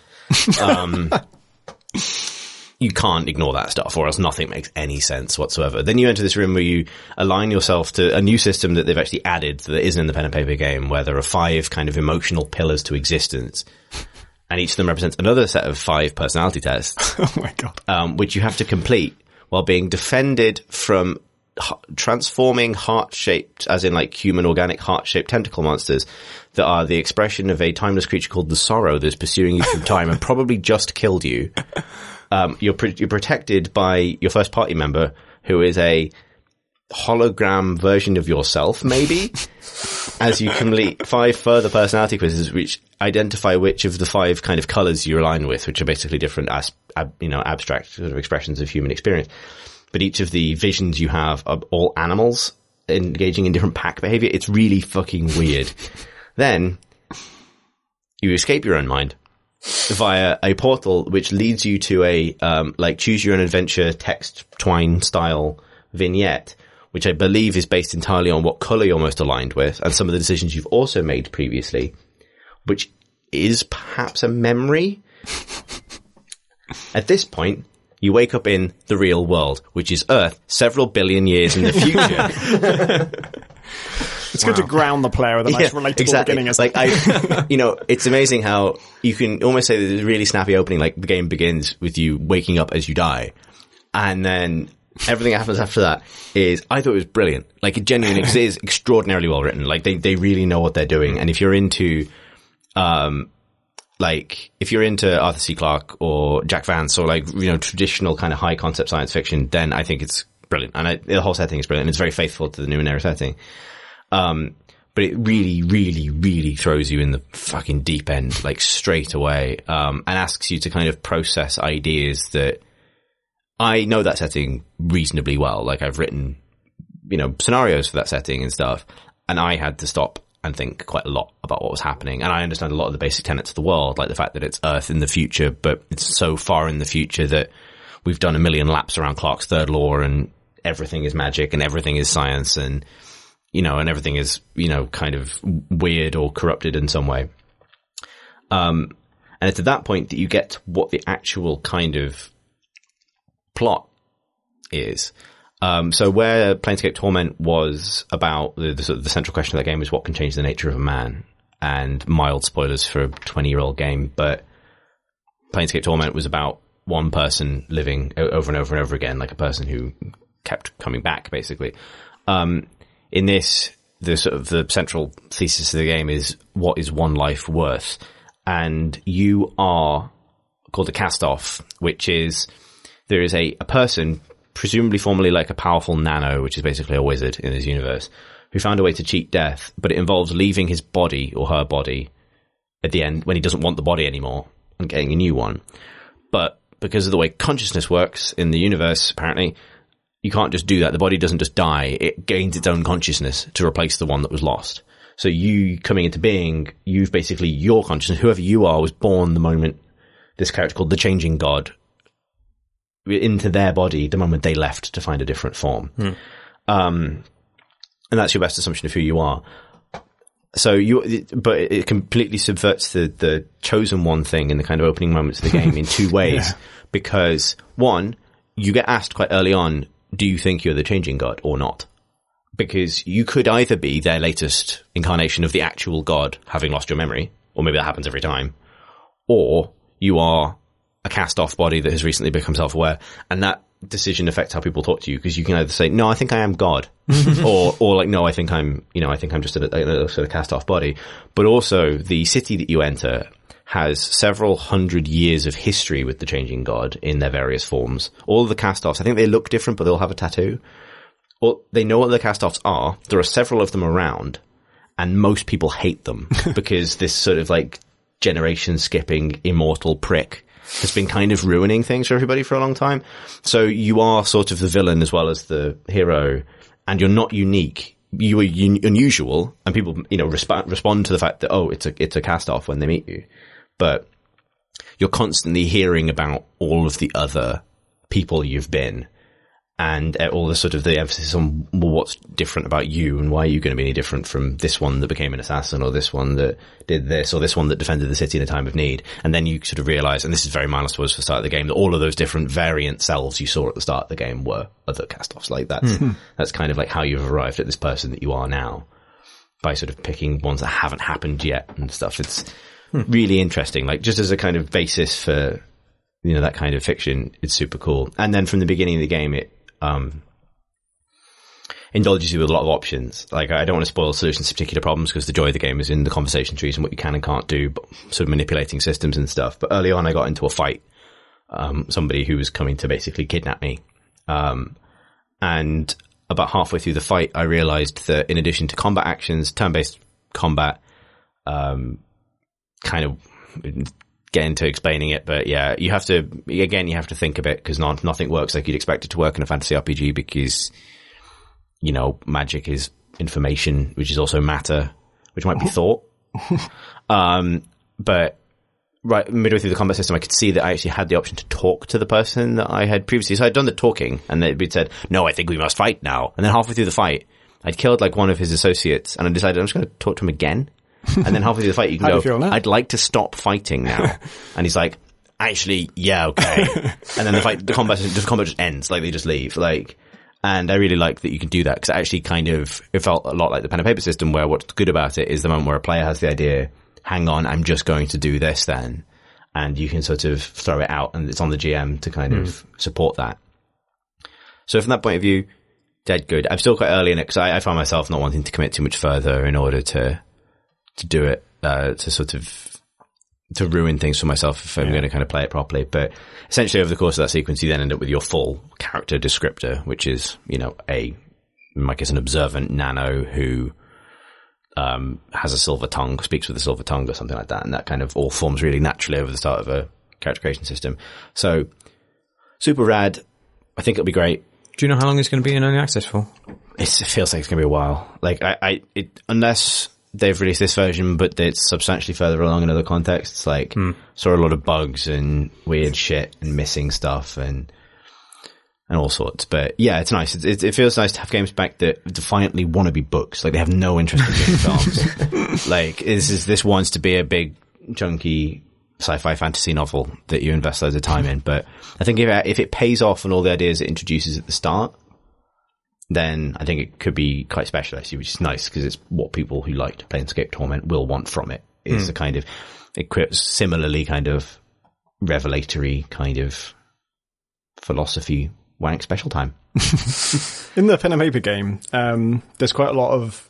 You can't ignore that stuff or else nothing makes any sense whatsoever. Then you enter this room where you align yourself to a new system that they've actually added that isn't in the pen and paper game, where there are 5 kind of emotional pillars to existence. And each of them represents another set of 5 personality tests. Oh my God. Which you have to complete while being defended from transforming heart-shaped, as in like human organic heart-shaped tentacle monsters that are the expression of a timeless creature called the Sorrow that's pursuing you through time and probably just killed you. You're protected by your first party member, who is a hologram version of yourself, maybe, as you complete 5 further personality quizzes, which identify which of the 5 kind of colors you align with, which are basically different, abstract sort of expressions of human experience. But each of the visions you have are all animals engaging in different pack behavior. It's really fucking weird. Then you escape your own mind via a portal which leads you to a like choose your own adventure text twine style vignette, which I believe is based entirely on what color you're most aligned with and some of the decisions you've also made previously, which is perhaps a memory. At this point, you wake up in the real world, which is Earth, several billion years in the future. It's good to ground the player with a nice relatable beginning. Like it's amazing how you can almost say there's a really snappy opening. Like the game begins with you waking up as you die, and then everything that happens after that is, I thought it was brilliant. Like it genuinely is extraordinarily well written. Like they really know what they're doing. And if you're into, if you're into Arthur C. Clarke or Jack Vance or traditional kind of high concept science fiction, then I think it's brilliant. And the whole setting is brilliant. It's very faithful to the Numenera setting. But it really, really, really throws you in the fucking deep end, like straight away, and asks you to kind of process ideas that I know that setting reasonably well. Like I've written, scenarios for that setting and stuff, and I had to stop and think quite a lot about what was happening. And I understand a lot of the basic tenets of the world, like the fact that it's Earth in the future, but it's so far in the future that we've done a million laps around Clarke's third law and everything is magic and everything is science and and everything is, kind of weird or corrupted in some way. And it's at that point that you get what the actual kind of plot is. So where Planescape Torment was about the central question of that game is what can change the nature of a man, and mild spoilers for a 20-year-old game, but Planescape Torment was about one person living over and over and over again, like a person who kept coming back, basically. In this, the central thesis of the game is what is one life worth? And you are called a cast-off, which is, there is a person, presumably formerly like a powerful nano, which is basically a wizard in this universe, who found a way to cheat death, but it involves leaving his body or her body at the end when he doesn't want the body anymore and getting a new one. But because of the way consciousness works in the universe, apparently, you can't just do that. The body doesn't just die. It gains its own consciousness to replace the one that was lost. So you coming into being, you've basically, your consciousness, whoever you are, was born the moment this character called the Changing God into their body the moment they left to find a different form. And that's your best assumption of who you are. So but it completely subverts the chosen one thing in the kind of opening moments of the game in 2 ways. Because one, you get asked quite early on, do you think you're the Changing God or not? Because you could either be their latest incarnation of the actual God, having lost your memory, or maybe that happens every time, or you are a cast-off body that has recently become self-aware, and that decision affects how people talk to you, because you can either say, no, I think I am God, or like, no, I think I'm just a sort of cast off body. But also the city that you enter has several hundred years of history with the changing God in their various forms. All of the cast-offs, I think they look different, but they'll have a tattoo. Or they know what the cast-offs are. There are several of them around, and most people hate them because this sort of like generation skipping immortal prick has been kind of ruining things for everybody for a long time. So you are sort of the villain as well as the hero, and you're not unique. You are unusual, and people, respond to the fact that, oh, it's a cast-off when they meet you. But you're constantly hearing about all of the other people you've been, and all the sort of the emphasis on what's different about you, and why are you going to be any different from this one that became an assassin, or this one that did this, or this one that defended the city in a time of need. And then you sort of realize, and this is very mindless for the start of the game, that all of those different variant selves you saw at the start of the game were other cast-offs. Like that's kind of like how you've arrived at this person that you are now, by sort of picking ones that haven't happened yet and stuff. It's really interesting, like just as a kind of basis for, that kind of fiction, it's super cool. And then from the beginning of the game, it indulges you with a lot of options. Like, I don't want to spoil solutions to particular problems, because the joy of the game is in the conversation trees and what you can and can't do, but sort of manipulating systems and stuff. But early on, I got into a fight, somebody who was coming to basically kidnap me. And about halfway through the fight, I realized that in addition to combat actions, turn-based combat, kind of get into explaining it, but yeah, you have to think a bit, because nothing works like you'd expect it to work in a fantasy RPG, because, magic is information, which is also matter, which might be thought. But right midway through the combat system, I could see that I actually had the option to talk to the person that I had previously. So I'd done the talking, and they'd said, no, I think we must fight now. And then halfway through the fight, I'd killed like one of his associates, and I decided I'm just going to talk to him again. And then halfway through the fight, you can go, I'd like to stop fighting now. And he's like, actually, yeah, okay. And then the combat just ends. Like, they just leave. Like, and I really like that you can do that, because actually it felt a lot like the pen and paper system, where what's good about it is the moment where a player has the idea, hang on, I'm just going to do this then. And you can sort of throw it out, and it's on the GM to kind of support that. So from that point of view, dead good. I'm still quite early in it, because I find myself not wanting to commit too much further in order to do it, to ruin things for myself if I'm going to kind of play it properly. But essentially, over the course of that sequence, you then end up with your full character descriptor, which is, an observant nano who has a silver tongue, speaks with a silver tongue or something like that, and that kind of all forms really naturally over the start of a character creation system. So, super rad. I think it'll be great. Do you know how long it's going to be in early access for? It feels like it's going to be a while. Like, unless they've released this version, but it's substantially further along in other contexts. Like, saw a lot of bugs and weird shit and missing stuff and all sorts. But yeah, it's nice. It feels nice to have games back that defiantly want to be books. Like, they have no interest in being films. Like, this wants to be a big, chunky sci-fi fantasy novel that you invest loads of time in. But I think if it pays off on all the ideas it introduces at the start, then I think it could be quite specialized, which is nice, because it's what people who liked Planescape Torment will want from it. Is a kind of, similarly kind of revelatory kind of philosophy wank special time. In the pen and paper game, there's quite a lot of,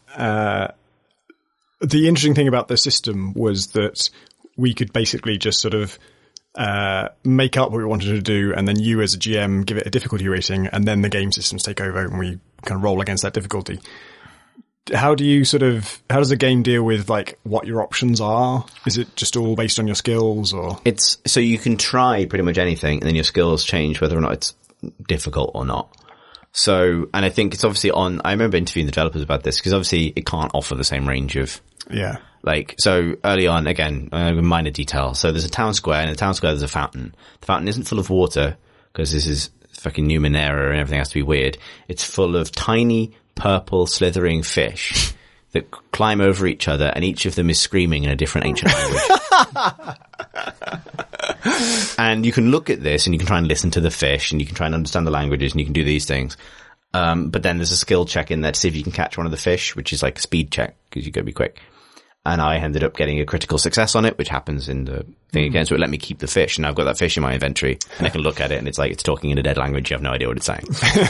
the interesting thing about the system was that we could basically just sort of make up what we wanted to do, and then you as a GM give it a difficulty rating, and then the game systems take over and we kind of roll against that difficulty. How does the game deal with like what your options are? Is it just all based on your skills, or? So you can try pretty much anything, and then your skills change whether or not it's difficult or not. So, and I think it's obviously I remember interviewing the developers about this, because obviously it can't offer the same range of, like, so early on, again, minor detail. So there's a town square, and in the town square there's a fountain. The fountain isn't full of water, because this is fucking Numenera and everything has to be weird. It's full of tiny, purple, slithering fish that climb over each other, and each of them is screaming in a different ancient language. And you can look at this, and you can try and listen to the fish, and you can try and understand the languages, and you can do these things. But then there's a skill check in there to see if you can catch one of the fish, which is like a speed check, because you've got to be quick. and I ended up getting a critical success on it, which happens in the thing again. So it let me keep the fish, and I've got that fish in my inventory, and I can look at it, and it's like it's talking in a dead language. You have no idea what it's saying.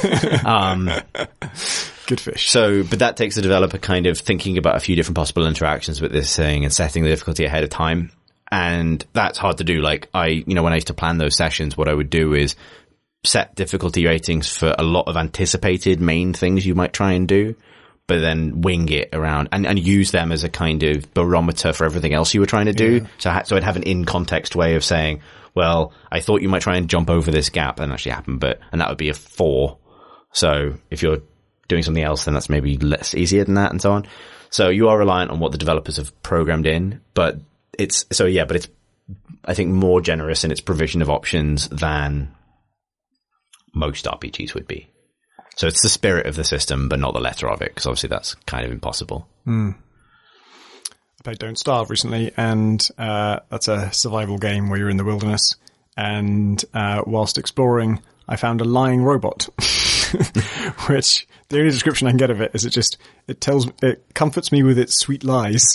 Good fish. So, but that takes the developer kind of thinking about a few different possible interactions with this thing and setting the difficulty ahead of time. And that's hard to do. Like when I used to plan those sessions, what I would do is set difficulty ratings for a lot of anticipated main things you might try and do, but then wing it around and use them as a kind of barometer for everything else you were trying to do. Yeah. So I'd have an in-context way of saying, well, I thought you might try and jump over this gap. That didn't actually happen, and that would be a 4. So if you're doing something else, then that's maybe less easier than that, and so on. So you are reliant on what the developers have programmed in, but it's I think more generous in its provision of options than most RPGs would be. So it's the spirit of the system, but not the letter of it, because obviously that's kind of impossible. I played Don't Starve recently, and that's a survival game where you're in the wilderness, and whilst exploring, I found a lying robot, which the only description I can get of it is it comforts me with its sweet lies.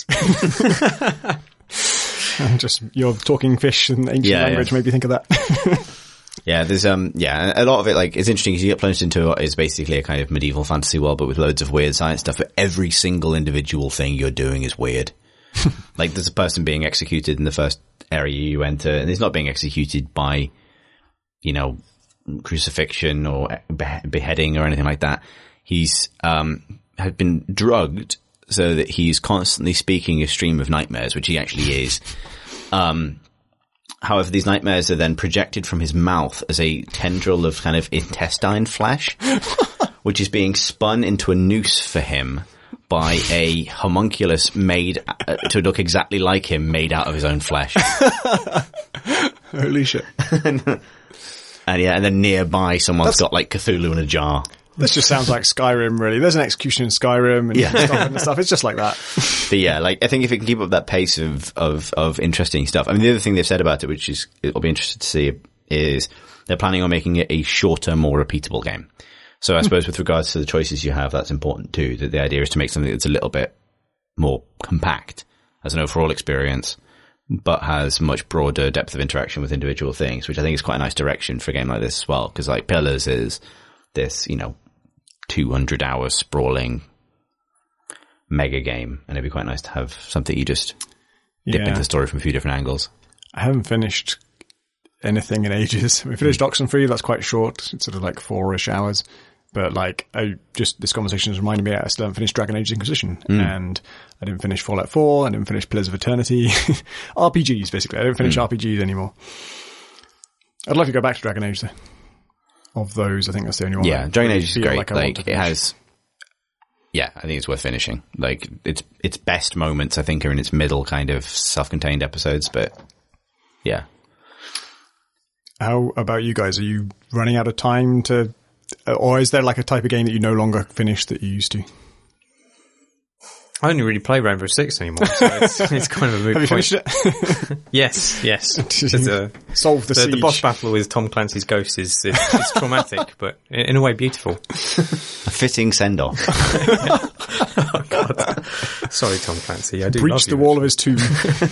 And just your talking fish in ancient language made me think of that. Yeah, there's a lot of it, like, it's interesting because you get plunged into what is basically a kind of medieval fantasy world, but with loads of weird science stuff. But every single individual thing you're doing is weird. Like, there's a person being executed in the first area you enter, and he's not being executed by, crucifixion or beheading or anything like that. He's had been drugged so that he's constantly speaking a stream of nightmares, which he actually is. However, these nightmares are then projected from his mouth as a tendril of kind of intestine flesh, which is being spun into a noose for him by a homunculus made to look exactly like him, made out of his own flesh. Holy shit. And then nearby someone's got like Cthulhu in a jar. This just sounds like Skyrim, really. There's an execution in Skyrim and stuff. It's just like that. But yeah, like, I think if it can keep up that pace of interesting stuff. I mean, the other thing they've said about it, which is, it'll be interesting to see, is they're planning on making it a shorter, more repeatable game. So I suppose with regards to the choices you have, that's important too. That the idea is to make something that's a little bit more compact as an overall experience, but has much broader depth of interaction with individual things, which I think is quite a nice direction for a game like this as well. Because like Pillars is this, 200-hour sprawling mega game, and it'd be quite nice to have something you just dip into the story from a few different angles. I haven't finished anything in ages. We finished Oxenfree, that's quite short. It's sort of like 4-ish hours. But like, this conversation has reminded me I still haven't finished Dragon Age Inquisition, and I didn't finish Fallout 4, I didn't finish Pillars of Eternity. RPGs, basically. I don't finish RPGs anymore. I'd like to go back to Dragon Age, though. Of those, I think that's the only one. Yeah, Dragon Age is great. Like it has, I think it's worth finishing. Like its best moments, I think, are in its middle kind of self-contained episodes. But yeah. How about you guys? Are you running out of time or is there like a type of game that you no longer finish that you used to? I only really play Rainbow Six anymore, so it's kind of a moot point. Have you finished it? Yes. Solve the siege. The boss battle with Tom Clancy's Ghost is traumatic, but in a way beautiful. A fitting send-off. Oh, God. Sorry, Tom Clancy. I do breach the wall of his tomb.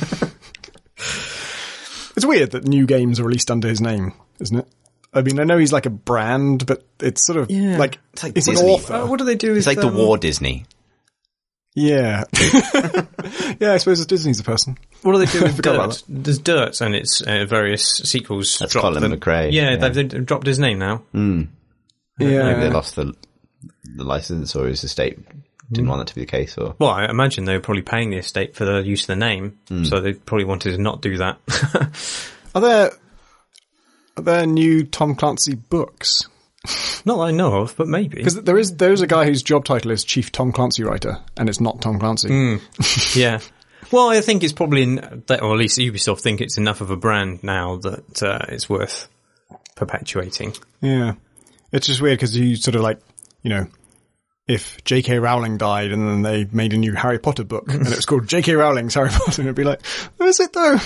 It's weird that new games are released under his name, isn't it? I mean, I know he's like a brand, but it's sort of like it's an author. What do they do? It's like the War Disney. Yeah. Yeah, I suppose Disney's a person. What do they do with Dirt? There's Dirt and its various sequels. That's Colin McRae. Yeah, they've dropped his name now. Yeah. Maybe they lost the license, or his estate didn't want that to be the case. Or well, I imagine they were probably paying the estate for the use of the name, so they probably wanted to not do that. Are there new Tom Clancy books? Not that I know of, but maybe. Because there's a guy whose job title is Chief Tom Clancy Writer, and it's not Tom Clancy. Yeah. Well, I think it's probably, or at least Ubisoft think it's enough of a brand now that it's worth perpetuating. Yeah. It's just weird because you sort of like, if J.K. Rowling died and then they made a new Harry Potter book and it was called J.K. Rowling's Harry Potter, and it'd be like, is it though?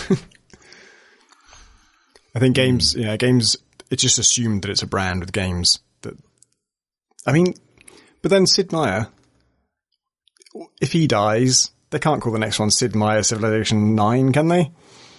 I think games, it's just assumed that it's a brand with games but then Sid Meier, if he dies, they can't call the next one Sid Meier Civilization 9, can they?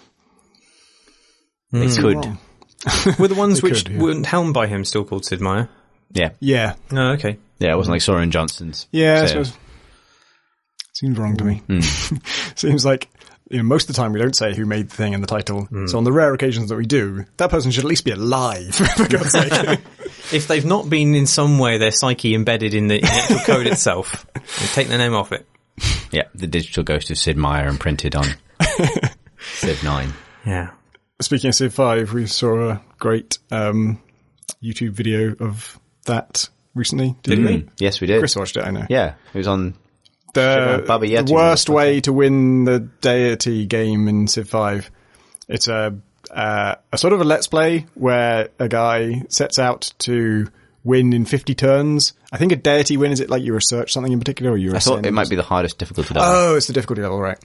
They could. Were the ones which weren't helmed by him still called Sid Meier? Yeah. Yeah. Oh, okay. Yeah, it wasn't like Soren Johnson's. Yeah, I suppose. Seems wrong to me. Seems like, most of the time we don't say who made the thing in the title. So on the rare occasions that we do, that person should at least be alive, for God's sake. If they've not been in some way their psyche embedded in the actual code itself, take their name off it. Yeah, the digital ghost of Sid Meier imprinted on Civ 9. Yeah. Speaking of Civ 5, we saw a great YouTube video of that recently. Didn't we? Yes, we did. Chris watched it, I know. Yeah, it was on the worst way to win the deity game in Civ 5. It's a sort of a let's play where a guy sets out to win in 50 turns. I think a deity win, is it like you research something in particular, or you I thought it might be the hardest difficulty level. Oh, it's the difficulty level, right.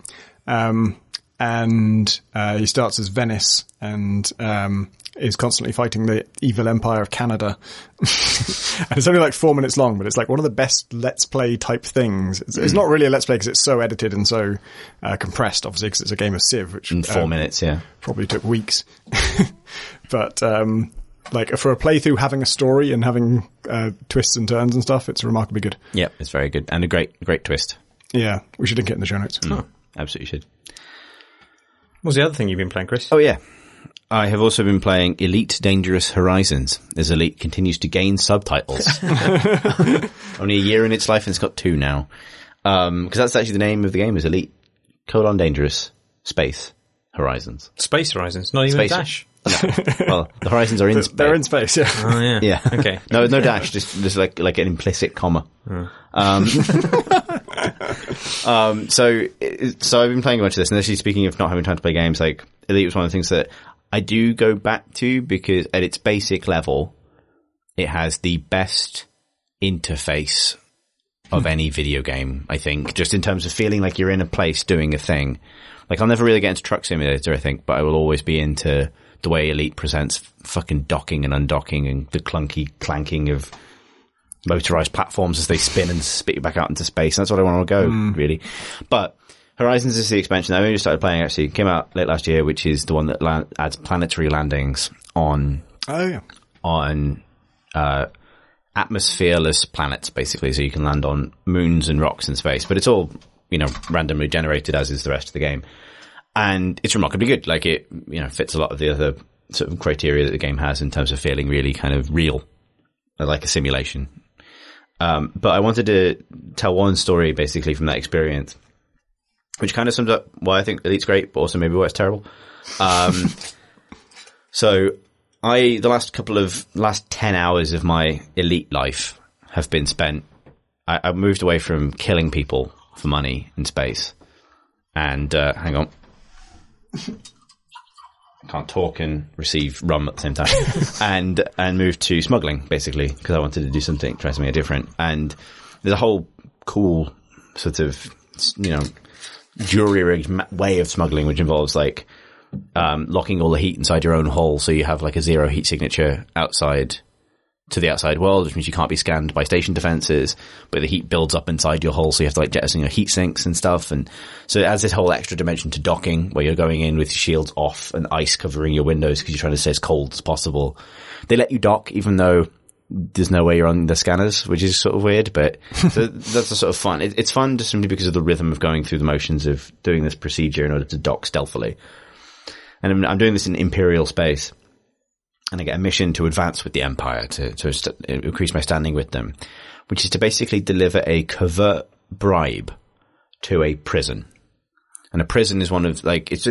And he starts as Venice and is constantly fighting the evil empire of Canada. And it's only like 4 minutes long, but it's like one of the best let's play type things. It's not really a let's play because it's so edited and so compressed, obviously, because it's a game of Civ, which in 4 minutes, yeah, probably took weeks. But like for a playthrough, having a story and having twists and turns and stuff, it's remarkably good. Yeah, it's very good and a great twist. Yeah, we should link it in the show notes. Absolutely should. What's the other thing you've been playing, Chris? Oh yeah, I have also been playing Elite Dangerous Horizons, as Elite continues to gain subtitles. Only a year in its life, and it's got 2 now. Because that's actually the name of the game, is Elite Dangerous Space Horizons. Space Horizons, not even a dash. No. Well, the horizons are in space. They're in space, yeah. Oh yeah. Yeah. Okay. No dash, just like an implicit comma. So I've been playing a bunch of this, and actually speaking of not having time to play games, like Elite was one of the things that I do go back to because at its basic level, it has the best interface of any video game, I think, just in terms of feeling like you're in a place doing a thing. Like I'll never really get into Truck Simulator, I think, but I will always be into the way Elite presents fucking docking and undocking and the clunky clanking of motorized platforms as they spin and spit you back out into space. That's what I want to go, really. But Horizons is the expansion I only started playing, actually. It came out late last year, which is the one that adds planetary landings on atmosphereless planets, basically. So you can land on moons and rocks in space, but it's all, randomly generated, as is the rest of the game. And it's remarkably good. Like it, fits a lot of the other sort of criteria that the game has in terms of feeling really kind of real, like a simulation. But I wanted to tell one story basically from that experience, which kind of sums up why I think Elite's great, but also maybe why it's terrible. So the last 10 hours of my Elite life have been spent, I moved away from killing people for money in space. And, hang on. I can't talk and receive rum at the same time. and moved to smuggling, basically, because I wanted to do something, try something different. And there's a whole cool sort of, jury-rigged way of smuggling, which involves like, locking all the heat inside your own hull, so you have like a 0 heat signature outside to the outside world, which means you can't be scanned by station defenses, but the heat builds up inside your hull, so you have to like jettison your heat sinks and stuff. And so it adds this whole extra dimension to docking, where you're going in with your shields off and ice covering your windows because you're trying to stay as cold as possible. They let you dock even though there's no way you're on the scanners, which is sort of weird, but so that's a sort of fun. It's fun just simply because of the rhythm of going through the motions of doing this procedure in order to dock stealthily. And I'm doing this in Imperial space, and I get a mission to advance with the Empire to increase my standing with them, which is to basically deliver a covert bribe to a prison. And a prison is one of like it's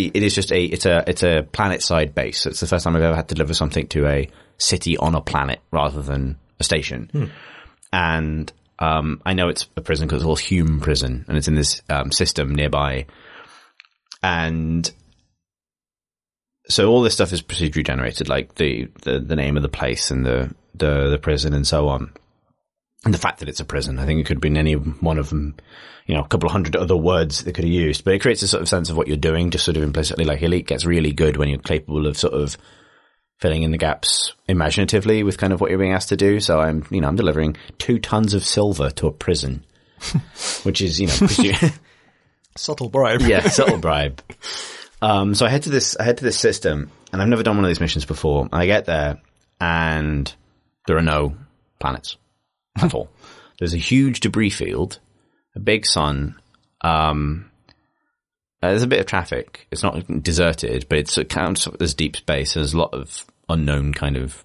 a planet side base. So it's the first time I've ever had to deliver something to a city on a planet rather than a station. And I know it's a prison because it's called Hume Prison, and it's in this system nearby. And so all this stuff is procedurally generated, like the name of the place and the prison and so on. And the fact that it's a prison, I think it could have been any one of them, a couple of hundred other words they could have used, but it creates a sort of sense of what you're doing, just sort of implicitly. Like Elite gets really good when you're capable of sort of filling in the gaps imaginatively with kind of what you're being asked to do. So I'm delivering 2 tons of silver to a prison, which is, Subtle bribe. Yeah, subtle bribe. So I head to this system, and I've never done one of these missions before. I get there, and there are no planets at all. There's a huge debris field, a big sun. There's a bit of traffic. It's not deserted, but it counts as deep space. There's a lot of unknown kind of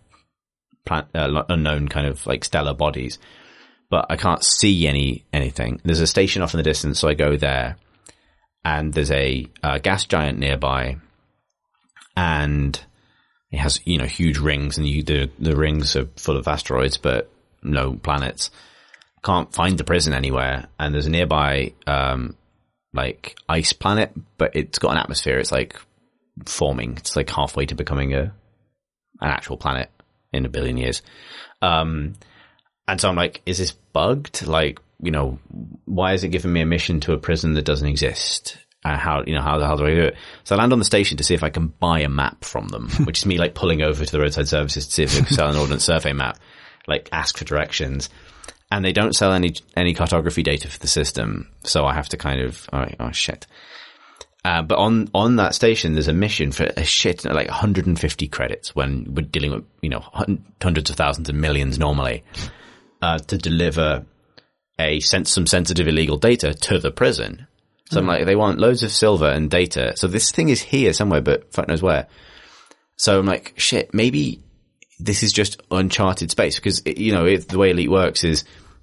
like stellar bodies, but I can't see anything. There's a station off in the distance, so I go there, and there's a gas giant nearby, and it has huge rings, and the rings are full of asteroids, but no planets. Can't find the prison anywhere, and there's a nearby like ice planet, but it's got an atmosphere. It's like forming. It's like halfway to becoming an actual planet in 1 billion years. And so I'm like, is this bugged? Like, why is it giving me a mission to a prison that doesn't exist? How the hell do I do it? So I land on the station to see if I can buy a map from them, which is me like pulling over to the roadside services to see if they can sell an ordnance survey map, like ask for directions. And they don't sell any cartography data for the system, so I have to kind of, oh shit. But on that station, there's a mission for a shit, like 150 credits when we're dealing with, hundreds of thousands and millions normally, to deliver some sensitive illegal data to the prison. So I'm like, they want loads of silver and data. So this thing is here somewhere, but fuck knows where. So I'm like, shit, maybe this is just uncharted space, because the way Elite works is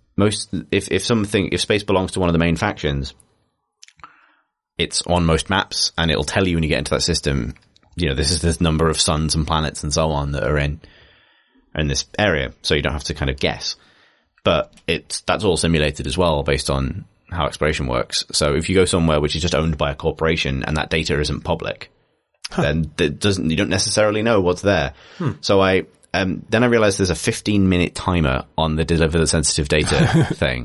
if space belongs to one of the main factions, it's on most maps, and it'll tell you when you get into that system, this is this number of suns and planets and so on that are in this area, so you don't have to kind of guess. But that's all simulated as well based on how exploration works. So if you go somewhere which is just owned by a corporation and that data isn't public, then you don't necessarily know what's there. So then I realized there's a 15-minute timer on the deliver the sensitive data thing.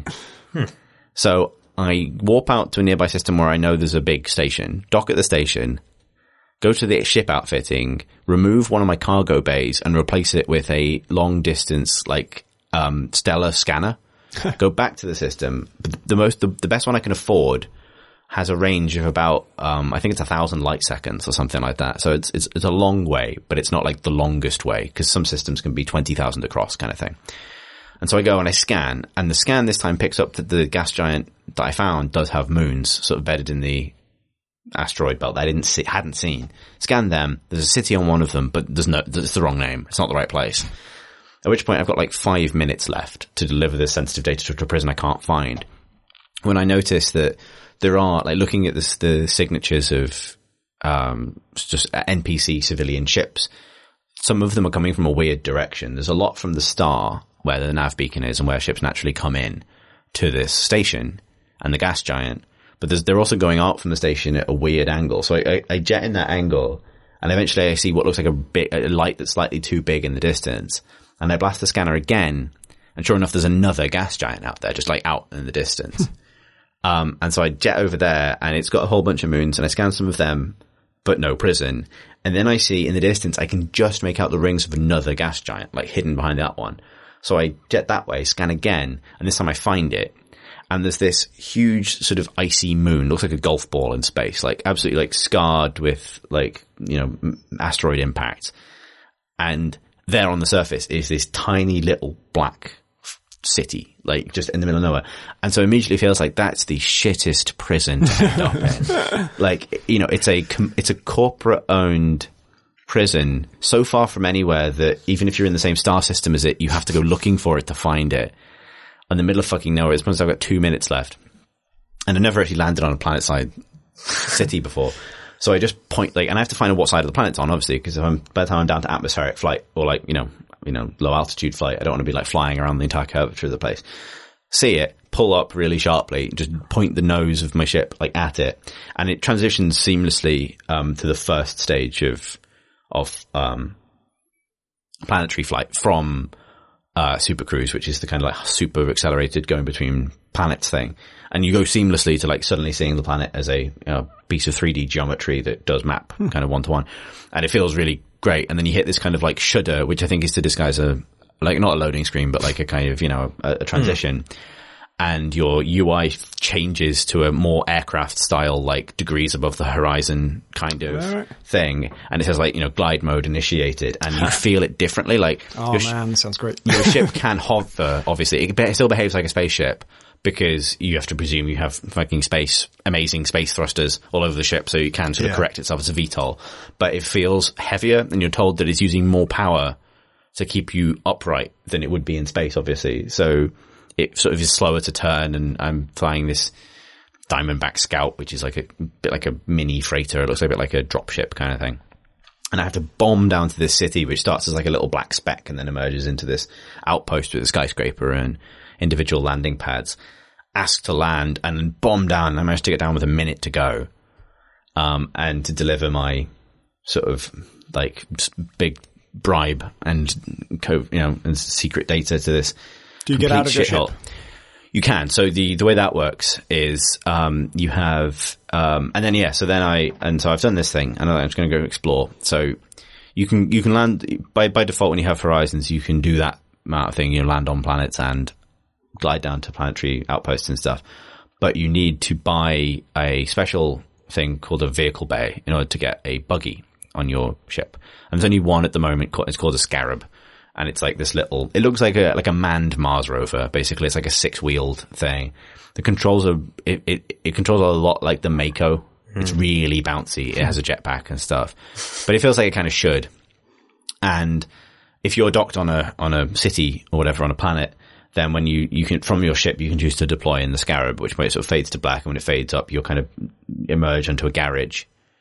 So I warp out to a nearby system where I know there's a big station, dock at the station, go to the ship outfitting, remove one of my cargo bays and replace it with a long distance, like, stellar scanner, go back to the system. The best one I can afford has a range of about, I think it's 1,000 light seconds or something like that. So it's a long way, but it's not like the longest way, because some systems can be 20,000 across kind of thing. And so I go and I scan, and the scan this time picks up that the gas giant that I found does have moons sort of bedded in the asteroid belt that I hadn't seen. Scan them. There's a city on one of them, but it's the wrong name. It's not the right place. At which point I've got like 5 minutes left to deliver this sensitive data to a prison I can't find. When I notice that there are, like, looking at the signatures of just NPC civilian ships, some of them are coming from a weird direction. There's a lot from the star, where the nav beacon is and where ships naturally come in, to this station and the gas giant. But they're also going out from the station at a weird angle. So I jet in that angle, and eventually I see what looks like a light that's slightly too big in the distance. And I blast the scanner again, and sure enough, there's another gas giant out there, just like out in the distance. And so I jet over there, and it's got a whole bunch of moons, and I scan some of them, but no prison. And then I see in the distance, I can just make out the rings of another gas giant, like hidden behind that one. So I jet that way, scan again, and this time I find it. And there's this huge sort of icy moon, looks like a golf ball in space, like absolutely like scarred with like, asteroid impact. And there on the surface is this tiny little black city, like just in the middle of nowhere. And so immediately feels like that's the shittest prison to end up in. Like, it's a corporate owned prison so far from anywhere that even if you're in the same star system as it, you have to go looking for it to find it. In the middle of fucking nowhere. It's because I've got 2 minutes left. And I've never actually landed on a planet-side city before. So I just point, and I have to find out what side of the planet's on, obviously, because by the time I'm down to atmospheric flight, or low altitude flight, I don't want to be like flying around the entire curvature of the place. See it, pull up really sharply, just point the nose of my ship, at it. And it transitions seamlessly, to the first stage of planetary flight from, Super Cruise, which is the kind of super accelerated going between planets thing. And you go seamlessly to suddenly seeing the planet as a piece of 3D geometry that does map kind of one-to-one. And it feels really great. And then you hit this kind of shudder, which I think is to disguise not a loading screen, but a kind of, a transition. and your UI changes to a more aircraft style, like degrees above the horizon kind of thing. And it says like, glide mode initiated, and you feel it differently. Like, man, that sounds great. Your ship can hover, obviously. It still behaves like a spaceship because you have to presume you have fucking amazing space thrusters all over the ship, so you can sort of correct itself as a VTOL. But it feels heavier, and you're told that it's using more power to keep you upright than it would be in space, obviously. So it sort of is slower to turn, and I'm flying this Diamondback Scout, which is like a bit like a mini freighter. It looks like a bit like a dropship kind of thing. And I have to bomb down to this city, which starts as like a little black speck and then emerges into this outpost with a skyscraper and individual landing pads. Ask to land and then bomb down. I managed to get down with a minute to go, and to deliver my sort of like big bribe and and secret data to this. Do you get out of your ship? You can. So the way that works is, you have, so I've done this thing, and I'm just going to go explore. So you can land by default when you have Horizons, you can do that amount of thing. You land on planets and glide down to planetary outposts and stuff. But you need to buy a special thing called a vehicle bay in order to get a buggy on your ship. And there's only one at the moment. It's called a Scarab. And it's like this little, it looks like a manned Mars rover, basically. It's like a 6-wheeled thing. The controls are, it controls a lot like the Mako. It's really bouncy. It has a jetpack and stuff, but it feels like it kind of should. And if you're docked on a city or whatever on a planet, then when you can, from your ship, you can choose to deploy in the Scarab, which way it sort of fades to black. And when it fades up, you'll kind of emerge onto a garage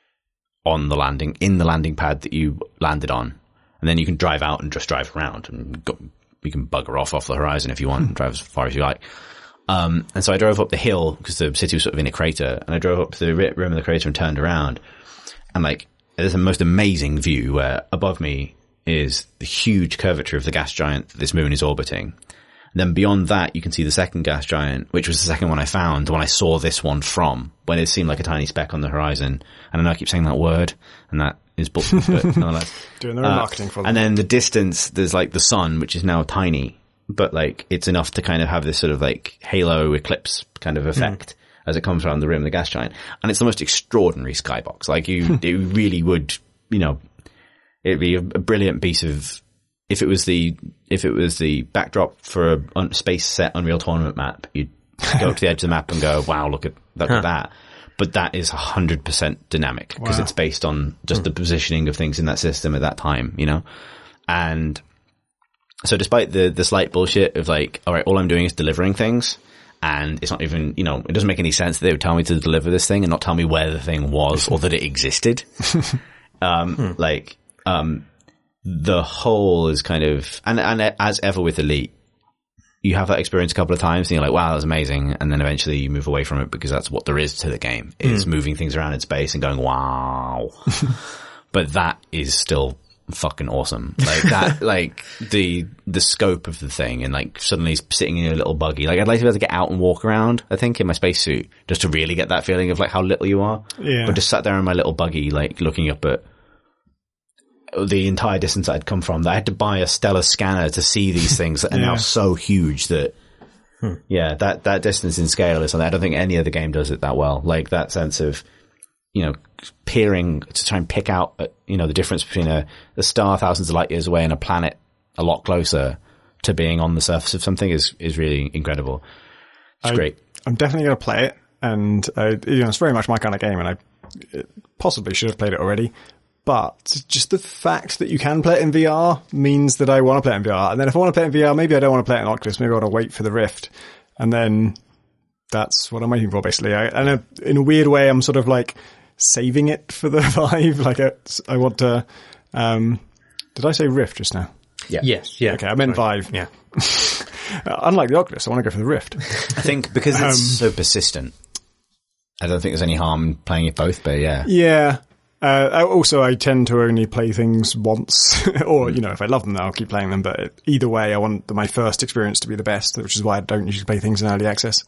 in the landing pad that you landed on. And then you can drive out and just drive around, and you can bugger off the horizon if you want and drive as far as you like. And so I drove up the hill because the city was sort of in a crater, and I drove up to the rim of the crater and turned around, and like there's a most amazing view where above me is the huge curvature of the gas giant that this moon is orbiting. And then beyond that, you can see the second gas giant, which was the second one I found, the one I saw this one from, when it seemed like a tiny speck on the horizon. And I know I keep saying that word, and that is bullshit, but nonetheless. Doing their own marketing for them. And then the distance, there's like the sun, which is now tiny, but like it's enough to kind of have this sort of like halo eclipse kind of effect as it comes around the rim of the gas giant. And it's the most extraordinary skybox. Like it really would, it'd be a brilliant piece of, if it was the backdrop for a space set Unreal Tournament map, you'd go up to the edge of the map and go, wow, look at that. But that is 100% dynamic because it's based on just the positioning of things in that system at that time, And so despite the slight bullshit of like, all right, all I'm doing is delivering things, and it's not even, it doesn't make any sense that they would tell me to deliver this thing and not tell me where the thing was or that it existed. The whole is kind of, and as ever with Elite, you have that experience a couple of times and you're like, wow, that was amazing. And then eventually you move away from it because that's what there is to the game, is moving things around in space and going, wow. But that is still fucking awesome. Like that, like the scope of the thing, and like suddenly sitting in a little buggy. Like I'd like to be able to get out and walk around, I think, in my spacesuit, just to really get that feeling of like how little you are. Yeah. But just sat there in my little buggy, like looking up at the entire distance I'd come from, that I had to buy a stellar scanner to see these things that are now so huge that, that distance in scale is something I don't think any other game does it that well. Like that sense of, peering to try and pick out, the difference between a star thousands of light years away and a planet a lot closer to being on the surface of something is really incredible. It's great. I'm definitely going to play it, and it's very much my kind of game, and I possibly should have played it already. But just the fact that you can play it in VR means that I want to play it in VR. And then if I want to play it in VR, maybe I don't want to play it in Oculus. Maybe I want to wait for the Rift. And then that's what I'm waiting for, basically. And in a weird way, I'm sort of like saving it for the Vive. Like I want to, did I say Rift just now? Yeah. Yes. Yeah. Okay. I meant Vive. Yeah. Unlike the Oculus, I want to go for the Rift. I think because it's so persistent, I don't think there's any harm in playing it both, but yeah. Yeah. Also, I tend to only play things once, or, if I love them, then I'll keep playing them. But either way, I want my first experience to be the best, which is why I don't usually play things in early access.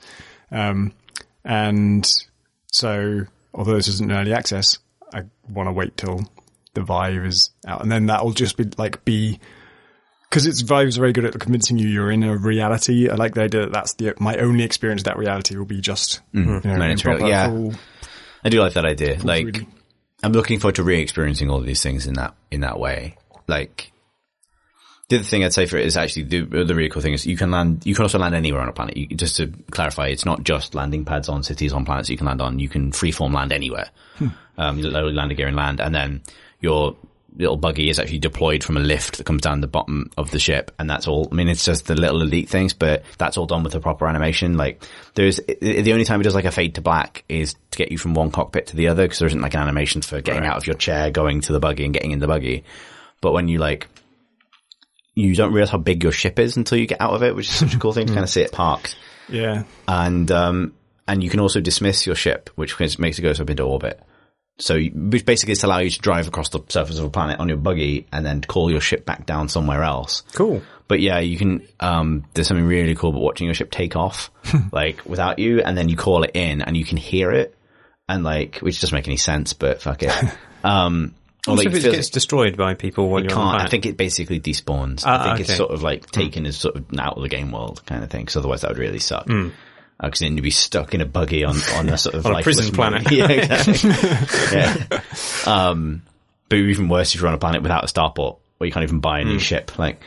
And so, although this isn't early access, I want to wait till the Vive is out. And then that'll just be Because Vive's very good at convincing you're in a reality. I like the idea that that's my only experience of that reality will be just, yeah. I do like that idea. Like, 3D. I'm looking forward to re-experiencing all of these things in that way. Like, the other thing I'd say for it is actually the really cool thing is you can also land anywhere on a planet. Just to clarify, it's not just landing pads on cities on planets you can land on. You can freeform land anywhere. You load landing gear and land, and then your little buggy is actually deployed from a lift that comes down the bottom of the ship, and that's all. I mean, it's just the little elite things, but that's all done with the proper animation. Like, the only time it does like a fade to black is to get you from one cockpit to the other, because there isn't like an animation for getting out of your chair, going to the buggy and getting in the buggy. But when you don't realize how big your ship is until you get out of it, which is such a cool thing to kind of see it parked. Yeah. And you can also dismiss your ship, which makes it go up into orbit. So which basically is to allow you to drive across the surface of a planet on your buggy and then call your ship back down somewhere else. Cool. But yeah, you can, there's something really cool about watching your ship take off, like without you, and then you call it in and you can hear it, and like, which doesn't make any sense, but fuck it. Also, if it gets destroyed by people when you're on the planet. I think it basically despawns. I think it's sort of like taken as sort of out of the game world kind of thing, because otherwise that would really suck. Because then you'd be stuck in a buggy on a sort of on a prison planet. Yeah, exactly. Yeah. But even worse if you're on a planet without a starport, where you can't even buy a new ship. Like,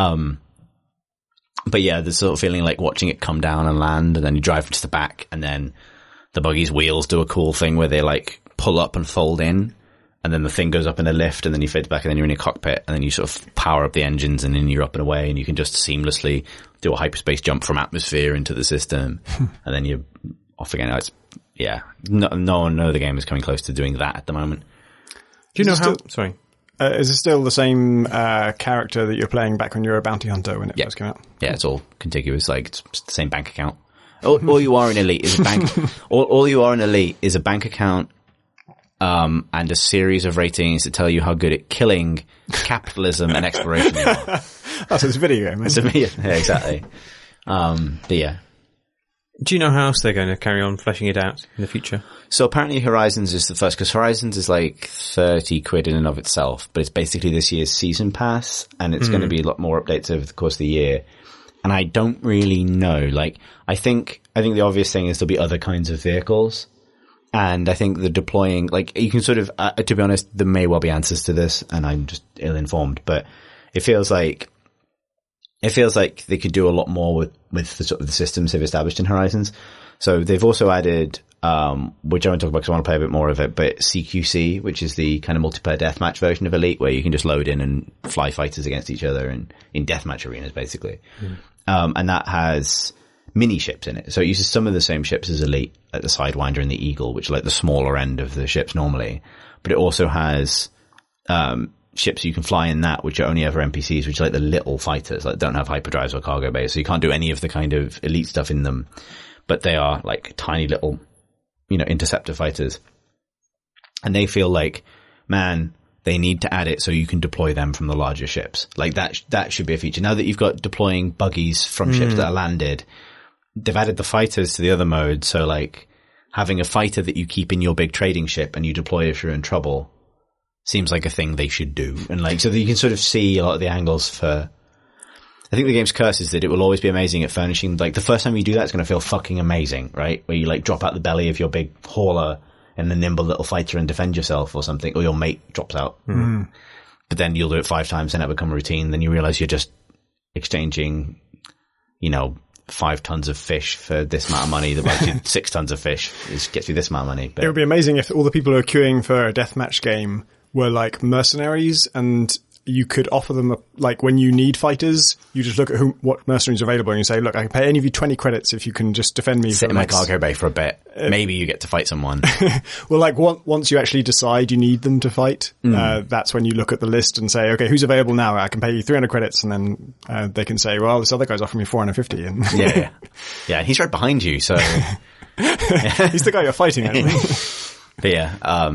but yeah, the sort of feeling like watching it come down and land, and then you drive to the back, and then the buggy's wheels do a cool thing where they like pull up and fold in. And then the thing goes up in a lift, and then you fade back, and then you're in a cockpit, and then you sort of power up the engines, and then you're up and away, and you can just seamlessly do a hyperspace jump from atmosphere into the system, and then you're off again. No other game is coming close to doing that at the moment. Do you know how? Sorry. Is it still the same character that you're playing back when you were a bounty hunter when it first came out? Yeah, it's all contiguous, like it's the same bank account. All you are in Elite is a bank. all you are in Elite is a bank account. And a series of ratings that tell you how good at killing, capitalism, and exploration you are. That's a video game, isn't it? Yeah, exactly. But yeah. Do you know how else they're going to carry on fleshing it out in the future? So apparently Horizons is the first, because Horizons is like 30 quid in and of itself, but it's basically this year's season pass, and it's going to be a lot more updates over the course of the year. And I don't really know. Like, I think the obvious thing is there'll be other kinds of vehicles. And I think the deploying, like, you can sort of, to be honest, there may well be answers to this, and I'm just ill-informed, but it feels like they could do a lot more with the sort of the systems they've established in Horizons. So they've also added, which I won't talk about because I want to play a bit more of it, but CQC, which is the kind of multiplayer deathmatch version of Elite, where you can just load in and fly fighters against each other in deathmatch arenas, basically. And that has mini ships in it. So it uses some of the same ships as Elite, like the Sidewinder and the Eagle, which are like the smaller end of the ships normally. But it also has ships you can fly in that, which are only ever NPCs, which are like the little fighters, like don't have hyperdrives or cargo bays. So you can't do any of the kind of Elite stuff in them. But they are like tiny little, interceptor fighters. And they feel like, man, they need to add it so you can deploy them from the larger ships. Like that should be a feature. Now that you've got deploying buggies from ships that are landed, they've added the fighters to the other mode. So like having a fighter that you keep in your big trading ship and you deploy if you're in trouble seems like a thing they should do. And like, so that you can sort of see a lot of the angles for, I think the game's curse is that it will always be amazing at furnishing. Like the first time you do that, it's going to feel fucking amazing, right? Where you like drop out the belly of your big hauler and a nimble little fighter and defend yourself or something, or your mate drops out. But then you'll do it 5 times and it'll become a routine. Then you realize you're just exchanging, 5 tons of fish for this amount of money. That buys you 6 tons of fish gets you this amount of money. But it would be amazing if all the people who are queuing for a deathmatch game were like mercenaries, and you could offer them, like when you need fighters, you just look at what mercenaries are available and you say, look, I can pay any of you 20 credits if you can just defend me. Sit in my cargo bay for a bit. Maybe you get to fight someone. Well, like once you actually decide you need them to fight, that's when you look at the list and say, okay, who's available now? I can pay you 300 credits. And then they can say, well, this other guy's offering me 450. And Yeah. And he's right behind you. So he's the guy you're fighting. But yeah,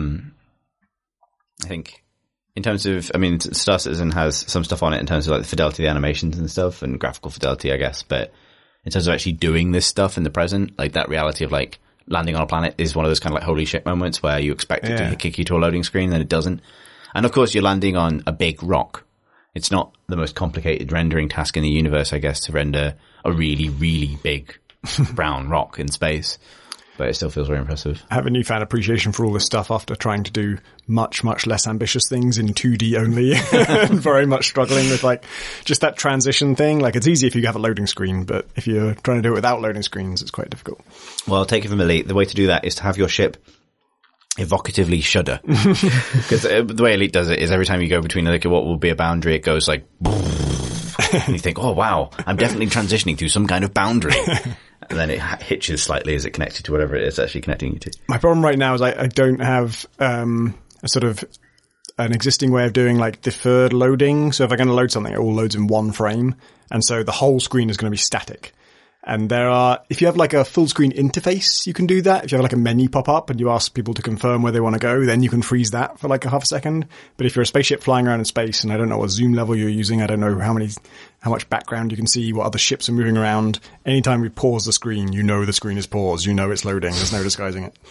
I think in terms of, Star Citizen has some stuff on it in terms of like the fidelity of the animations and stuff and graphical fidelity, I guess. But in terms of actually doing this stuff in the present, like that reality of like landing on a planet is one of those kind of like holy shit moments where you expect it to kick you to a loading screen and then it doesn't. And of course you're landing on a big rock It's not the most complicated rendering task in the universe, I guess, to render a really, really big brown rock in space. But it still feels very impressive. I have a newfound appreciation for all this stuff after trying to do much, much less ambitious things in 2D only and very much struggling with like just that transition thing. Like it's easy if you have a loading screen, but if you're trying to do it without loading screens, it's quite difficult. Well, I'll take it from Elite. The way to do that is to have your ship evocatively shudder. Because the way Elite does it is every time you go between like what will be a boundary, it goes like, and you think, oh wow, I'm definitely transitioning through some kind of boundary. And then it hitches slightly as it connects you to whatever it is actually connecting you to. My problem right now is I don't have a sort of an existing way of doing like deferred loading. So if I'm going to load something, it all loads in one frame. And so the whole screen is going to be static. And if you have like a full screen interface, you can do that. If you have like a menu pop up and you ask people to confirm where they want to go, then you can freeze that for like a half a second. But if you're a spaceship flying around in space and I don't know what zoom level you're using, I don't know how much background you can see, what other ships are moving around. Anytime we pause the screen, you know the screen is paused. You know it's loading. There's no disguising it.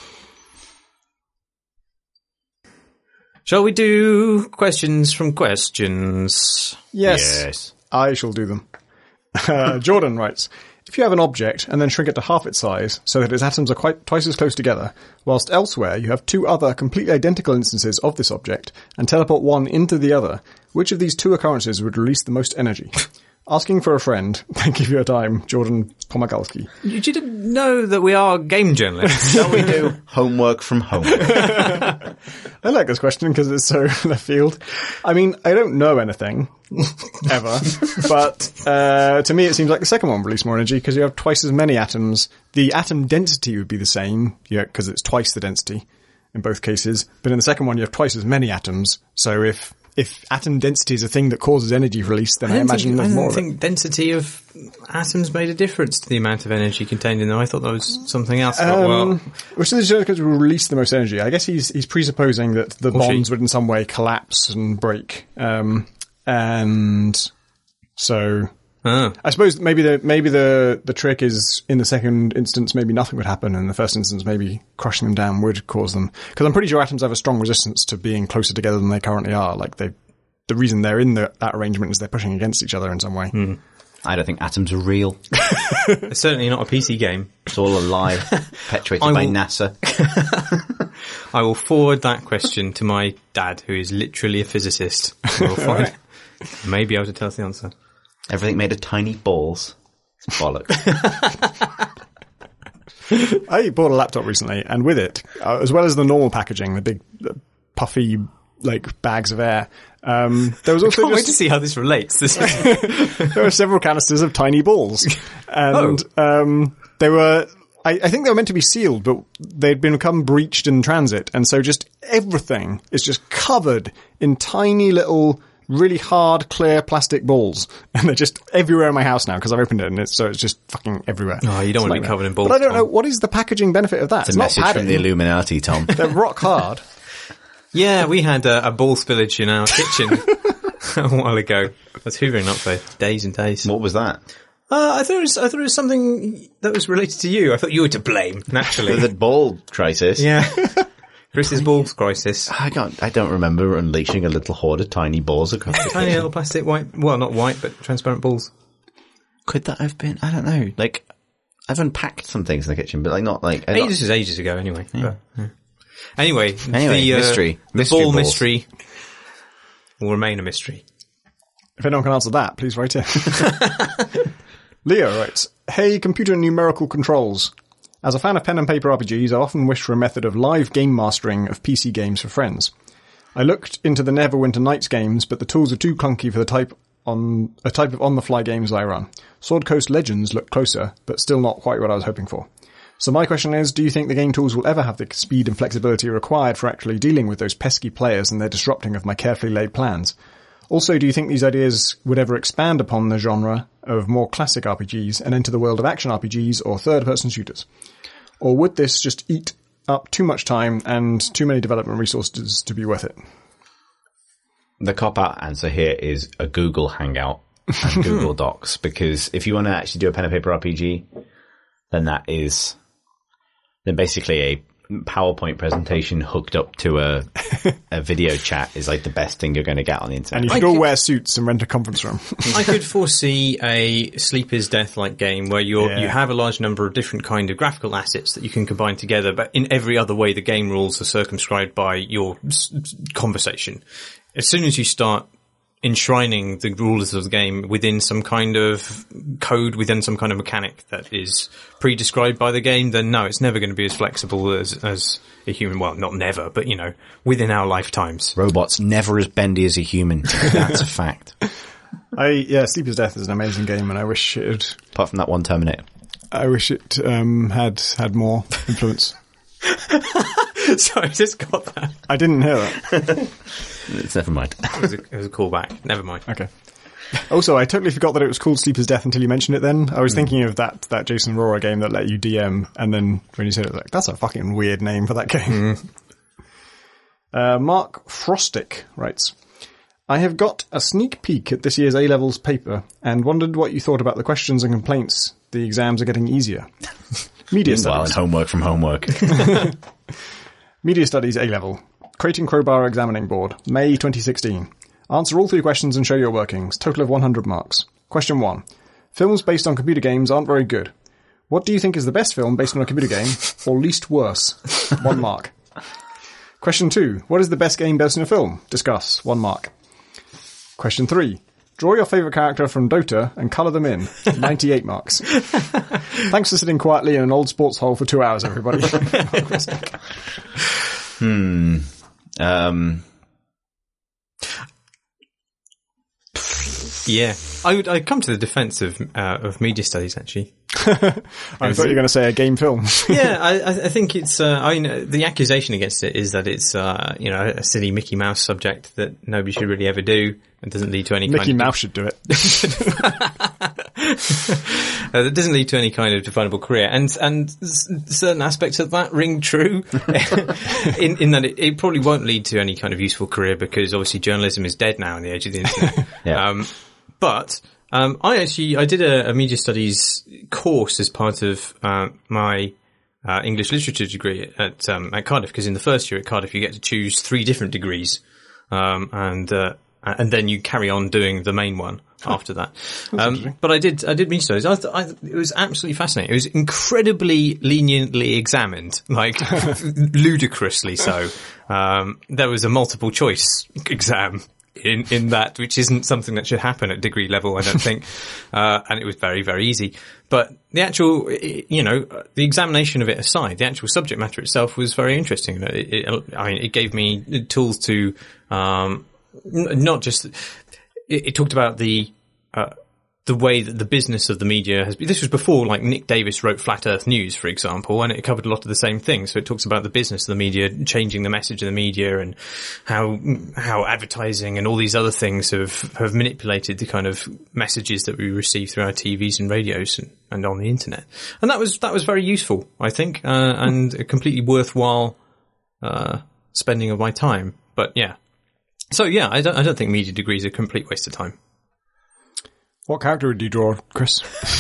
Shall we do questions from questions? Yes. I shall do them. Jordan writes, if you have an object and then shrink it to half its size so that its atoms are twice as close together, whilst elsewhere you have two other completely identical instances of this object and teleport one into the other, which of these two occurrences would release the most energy? Asking for a friend. Thank you for your time, Jordan Pomagalski. You didn't know that we are game journalists. Shall we do homework from home? I like this question because it's so left field. I mean, I don't know anything, ever, but to me it seems like the second one would release more energy because you have twice as many atoms. The atom density would be the same, because it's twice the density in both cases, but in the second one you have twice as many atoms, so if atom density is a thing that causes energy release, then I imagine there's more of it. I don't think density of atoms made a difference to the amount of energy contained in them. I thought that was something else. Which is because will release the most energy. I guess he's presupposing that the bonds would in some way collapse and break. And so I suppose maybe the trick is in the second instance maybe nothing would happen, and in the first instance maybe crushing them down would cause them. Because I'm pretty sure atoms have a strong resistance to being closer together than they currently are. Like the reason they're in that arrangement is they're pushing against each other in some way. I don't think atoms are real. It's certainly not a PC game. It's all a lie, perpetuated by NASA. I will forward that question to my dad, who is literally a physicist. We'll find may be able to tell us the answer. Everything made of tiny balls. It's bollocks. I bought a laptop recently, and with it, as well as the normal packaging, the big puffy like bags of air, there was also I can't wait to see how this relates. There were several canisters of tiny balls, and they were. I think they were meant to be sealed, but they'd become breached in transit, and so just everything is just covered in tiny little, really hard, clear plastic balls, and they're just everywhere in my house now because I've opened it, and it's just fucking everywhere. Oh, you don't want to be covered in balls. But I don't know, what is the packaging benefit of that? It's a message from the Illuminati, Tom. They're rock hard. Yeah, we had a ball spillage in our kitchen a while ago. I was hoovering up for days and days. What was that? I thought it was something that was related to you. I thought you were to blame, naturally. The ball crisis? Yeah. Chris's balls crisis. I don't remember unleashing a little horde of tiny balls across the tiny little plastic white, well, not white, but transparent balls. Could that have been? I don't know. Like, I've unpacked some things in the kitchen, but like not like ages ago. Anyway. Yeah. But, yeah. Anyway, mystery. The ball balls. Mystery will remain a mystery. If anyone can answer that, please write in. Leo writes, "Hey, computer numerical controls. As a fan of pen and paper RPGs, I often wish for a method of live game mastering of PC games for friends. I looked into the Neverwinter Nights games, but the tools are too clunky for the type of on-the-fly games I run. Sword Coast Legends look closer, but still not quite what I was hoping for. So my question is, do you think the game tools will ever have the speed and flexibility required for actually dealing with those pesky players and their disrupting of my carefully laid plans? Also, do you think these ideas would ever expand upon the genre of more classic RPGs and enter the world of action RPGs or third-person shooters? Or would this just eat up too much time and too many development resources to be worth it?" The cop-out answer here is a Google Hangout and Google Docs, because if you want to actually do a pen and paper RPG, then basically PowerPoint presentation hooked up to a video chat is like the best thing you're going to get on the internet. And you should all wear suits and rent a conference room. I could foresee a Sleep is Death like game where you have a large number of different kind of graphical assets that you can combine together, but in every other way the game rules are circumscribed by your conversation. As soon as you start enshrining the rules of the game within some kind of code, within some kind of mechanic that is pre-described by the game, then no, it's never going to be as flexible as a human. Well, not never, but within our lifetimes. Robots never as bendy as a human. That's a fact. Sleep is Death is an amazing game, and I wish it apart from that one Terminator. I wish it had more influence. Sorry, I just got that. I didn't hear that. It's never mind. It was a callback. Never mind. Okay. Also, I totally forgot that it was called Sleep is Death until you mentioned it then. I was thinking of that Jason Aurora game that let you DM, and then when you said it, that's a fucking weird name for that game. Mark Frostick writes, I have got a sneak peek at this year's A-Levels paper and wondered what you thought about the questions and complaints. The exams are getting easier. Media studies. And homework from homework. Media studies A-Level. Creating Crowbar Examining Board. May 2016. Answer all 3 questions and show your workings. Total of 100 marks. Question 1. Films based on computer games aren't very good. What do you think is the best film based on a computer game, or least worse? 1 mark. Question 2. What is the best game based on a film? Discuss. 1 mark. Question 3. Draw your favourite character from Dota and colour them in. 98 marks. Thanks for sitting quietly in an old sports hole for 2 hours, everybody. Yeah, I'd come to the defence of media studies, actually. I thought you were going to say a game film. Yeah, I think it's, the accusation against it is that it's, a silly Mickey Mouse subject that nobody should really ever do and doesn't lead to any Mickey Mouse should do it. That doesn't lead to any kind of definable career. And certain aspects of that ring true in that it probably won't lead to any kind of useful career because obviously journalism is dead now in the age of the internet. Yeah. But I did a media studies course as part of my English literature degree at Cardiff, because in the first year at Cardiff you get to choose 3 different degrees, and then you carry on doing the main one after that. But I did media studies. It was absolutely fascinating. It was incredibly leniently examined, like ludicrously so. There was a multiple choice exam in that, which isn't something that should happen at degree level, I don't think. And it was very, very easy. But the actual, the examination of it aside, the actual subject matter itself was very interesting. It gave me tools to, not just, it talked about the way that the business of the media has been. This was before, like, Nick Davis wrote Flat Earth News, for example, and it covered a lot of the same things. So it talks about the business of the media, changing the message of the media, and how advertising and all these other things have manipulated the kind of messages that we receive through our TVs and radios and on the internet. And that was very useful, I think, and a completely worthwhile spending of my time. But yeah. So yeah, I don't think media degrees are a complete waste of time. What character would you draw, Chris?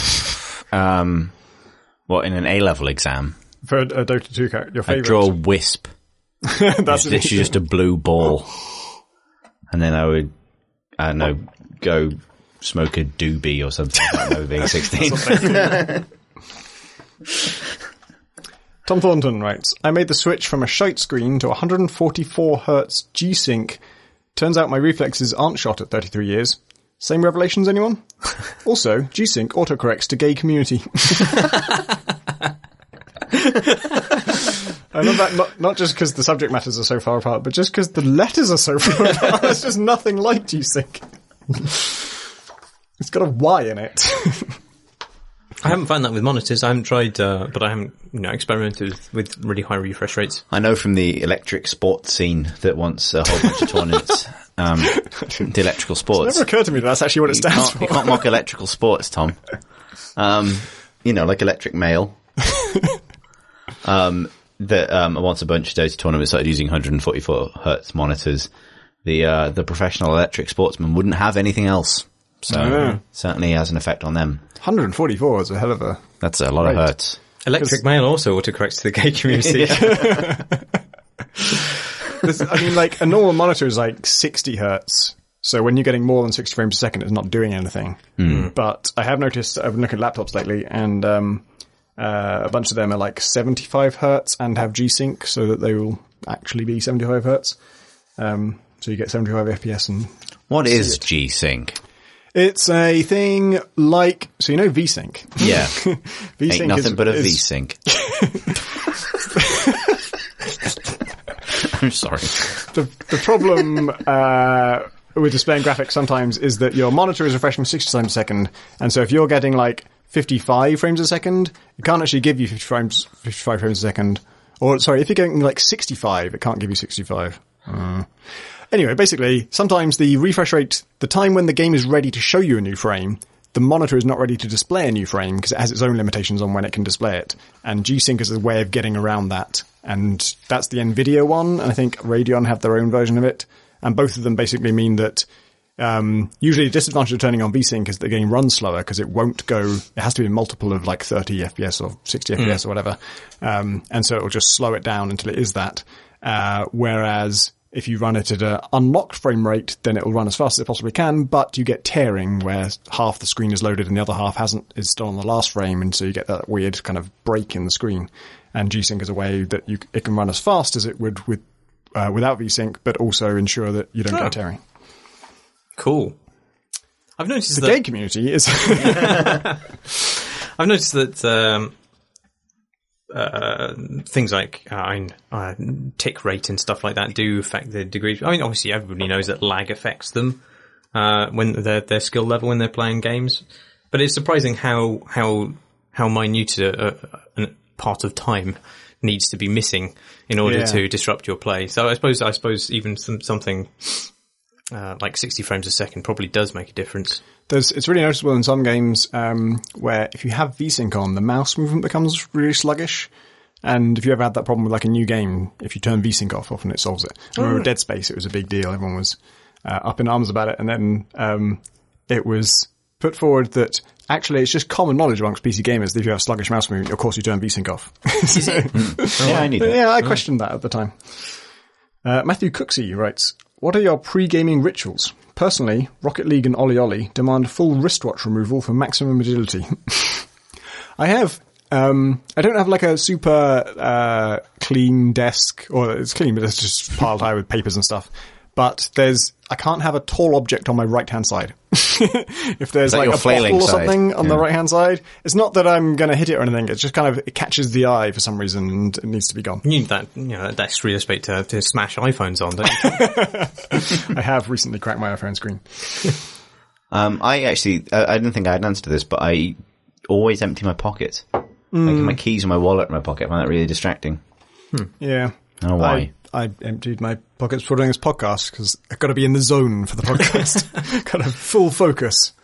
What, in an A-level exam? For a Dota 2 character, your favourite? I'd draw Wisp. That's literally just a blue ball. And then I would, I don't know, go smoke a doobie or something like that, being 16. Tom Thornton writes, I made the switch from a shite screen to 144 Hz G-Sync. Turns out my reflexes aren't shot at 33 years. Same revelations, anyone? Also, G-Sync autocorrects to gay community. I love that, not just because the subject matters are so far apart, but just because the letters are so far apart. There's just nothing like G-Sync. It's got a Y in it. I haven't found that with monitors. I haven't tried, but I haven't, experimented with really high refresh rates. I know from the electric sports scene that wants a whole bunch of tournaments, the electrical sports. It's never occurred to me that's actually what it stands for. You can't mock electrical sports, Tom. Like electric mail. Once a bunch of Dota tournaments started using 144 Hz monitors, the professional electric sportsman wouldn't have anything else. So certainly has an effect on them. 144 is a hell of a... That's a lot of hertz. Electric Mail also autocorrects to the gay community. I mean, like, a normal monitor is like 60 hertz. So when you're getting more than 60 frames a second, it's not doing anything. But I have noticed, I've been looking at laptops lately, and a bunch of them are like 75 hertz and have G-Sync, so that they will actually be 75 hertz. So you get 75 FPS. And what is G-Sync? It's a thing like, so you know VSync? Yeah. VSync Ain't nothing but a VSync. I'm sorry. The problem with displaying graphics sometimes is that your monitor is refreshing 60 times a second, and so if you're getting like 55 frames a second, it can't actually give you 55 frames a second. Or, sorry, if you're getting like 65, it can't give you 65. Anyway, basically, sometimes the refresh rate, the time when the game is ready to show you a new frame, the monitor is not ready to display a new frame because it has its own limitations on when it can display it. And G-Sync is a way of getting around that. And that's the NVIDIA one, and I think Radeon have their own version of it. And both of them basically mean that usually the disadvantage of turning on VSync is that the game runs slower because it won't go, it has to be a multiple of like 30 FPS or 60 FPS or whatever. And so it will just slow it down until it is that. Whereas if you run it at an unlocked frame rate, then it will run as fast as it possibly can, but you get tearing where half the screen is loaded and the other half is still on the last frame, and so you get that weird kind of break in the screen. And G-Sync is a way that it can run as fast as it would without VSync, but also ensure that you don't get tearing. Cool. I've noticed the gay community is. I've noticed that things like tick rate and stuff like that do affect the degree. I mean, obviously, everybody knows that lag affects them when their skill level when they're playing games. But it's surprising how minute a part of time needs to be missing in order to disrupt your play. So I suppose even something like 60 frames a second probably does make a difference. It's really noticeable in some games where if you have VSync on, the mouse movement becomes really sluggish. And if you ever had that problem with like a new game, if you turn VSync off, often it solves it. I remember Dead Space, it was a big deal. Everyone was up in arms about it. And then it was put forward that actually it's just common knowledge amongst PC gamers that if you have sluggish mouse movement, of course you turn VSync off. Yeah, I need that. Yeah, I questioned that at the time. Matthew Cooksey writes, what are your pre-gaming rituals? Personally, Rocket League and Ollie Ollie demand full wristwatch removal for maximum agility. I have, I don't have like a super clean desk, or it's clean, but it's just piled high with papers and stuff. But I can't have a tall object on my right-hand side. If there's like a bottle or something on the right-hand side, it's not that I'm going to hit it or anything. It's just kind of, it catches the eye for some reason and it needs to be gone. You need that, that desk real estate to smash iPhones on, don't you? I have recently cracked my iPhone screen. I didn't think I had an answer to this, but I always empty my pockets. Like my keys and my wallet in my pocket. I find that really distracting. Yeah. I don't know why. I emptied my pockets before doing this podcast because I've got to be in the zone for the podcast. Kind of full focus.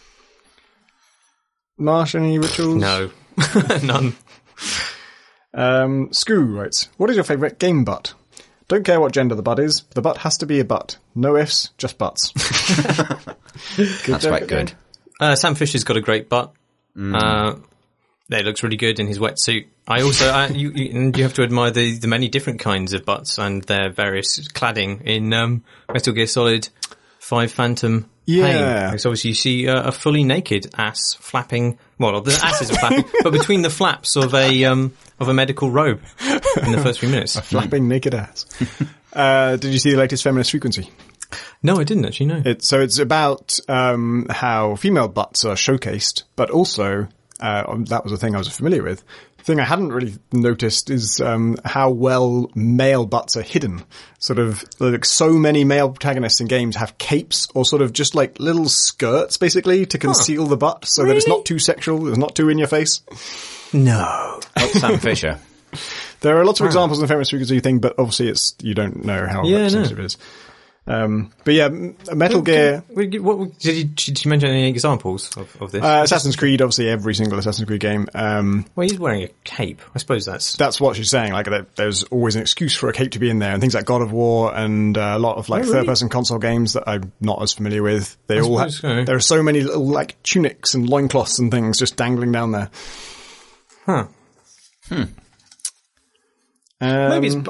Marsh, any rituals? No. None. Scoo writes, what is your favourite game butt? Don't care what gender the butt is. The butt has to be a butt. No ifs, just butts. That's quite good. Sam Fisher's got a great butt. It looks really good in his wetsuit. I also, you have to admire the many different kinds of butts and their various cladding in Metal Gear Solid 5 Phantom Pain. Because obviously you see a fully naked ass flapping. Well, the ass isn't flapping, but between the flaps of a medical robe in the first few minutes. A flapping naked ass. Did you see the latest Feminist Frequency? No, I didn't actually, no. It's about how female butts are showcased, but also that was a thing I was familiar with. The thing I hadn't really noticed is how well male butts are hidden. Sort of, like, so many male protagonists in games have capes or sort of just like little skirts, basically, to conceal the butt so that it's not too sexual, it's not too in your face. No. Not Sam Fisher. There are lots of examples in the Feminist Frequency thing, but obviously you don't know how representative it is. But yeah, Metal Gear. Did you mention any examples of this? Assassin's Creed, obviously every single Assassin's Creed game. Well, he's wearing a cape. I suppose that's what she's saying. Like, there's always an excuse for a cape to be in there, and things like God of War and a lot of like third-person console games that I'm not as familiar with. There are so many little like tunics and loincloths and things just dangling down there. Huh. Maybe it's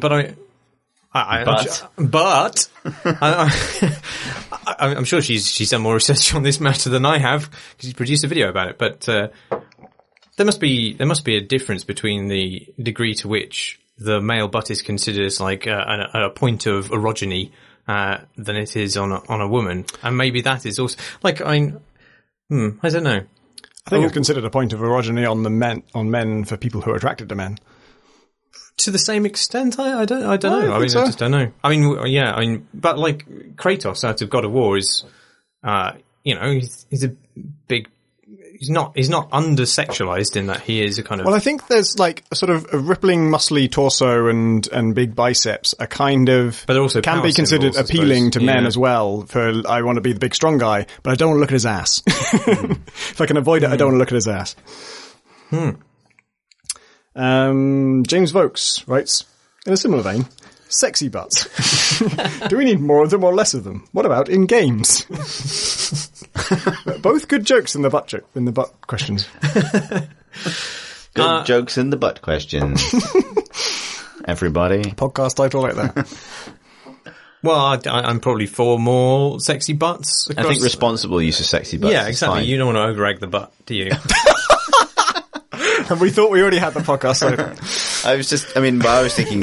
I'm sure she's done more research on this matter than I have because she's produced a video about it. But there must be a difference between the degree to which the male butt is considered as like a point of erogyny than it is on a woman, and maybe that is also like I don't know. I think it's considered a point of erogyny on men for people who are attracted to men. To the same extent, I don't know. I mean, so. I just don't know. I mean, yeah. I mean, but like Kratos out of God of War is, he's a big. He's not under-sexualized in that he is a kind of... Well, I think there's like a sort of a rippling, muscly torso and big biceps are kind of... But also can be considered appealing to men as well. For, I want to be the big, strong guy, but I don't want to look at his ass. If I can avoid it, I don't want to look at his ass. James Vokes writes, in a similar vein, sexy butts. Do we need more of them or less of them? What about in games? Both good jokes in the butt questions. Good jokes in the butt questions. Everybody. Podcast title like that. Well, I'm probably for more sexy butts. I think responsible use of sexy butts. Yeah, exactly. You don't want to over-egg the butt, do you? And we thought we already had the podcast title. I was thinking,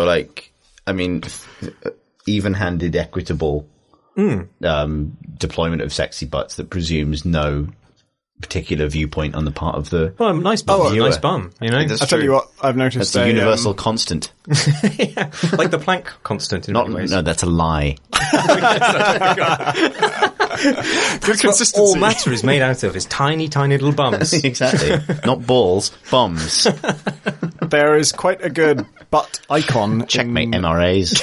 even-handed, equitable deployment of sexy butts that presumes no particular viewpoint on the part of the nice bum, nice bum, you know. I'll tell you what, I've noticed that's a universal constant. Yeah, like the Planck constant in many ways. No, that's a lie. Good consistency. All matter is made out of is tiny, tiny little bums. Exactly. Not balls, bums. There is quite a good butt icon. Checkmate MRAs.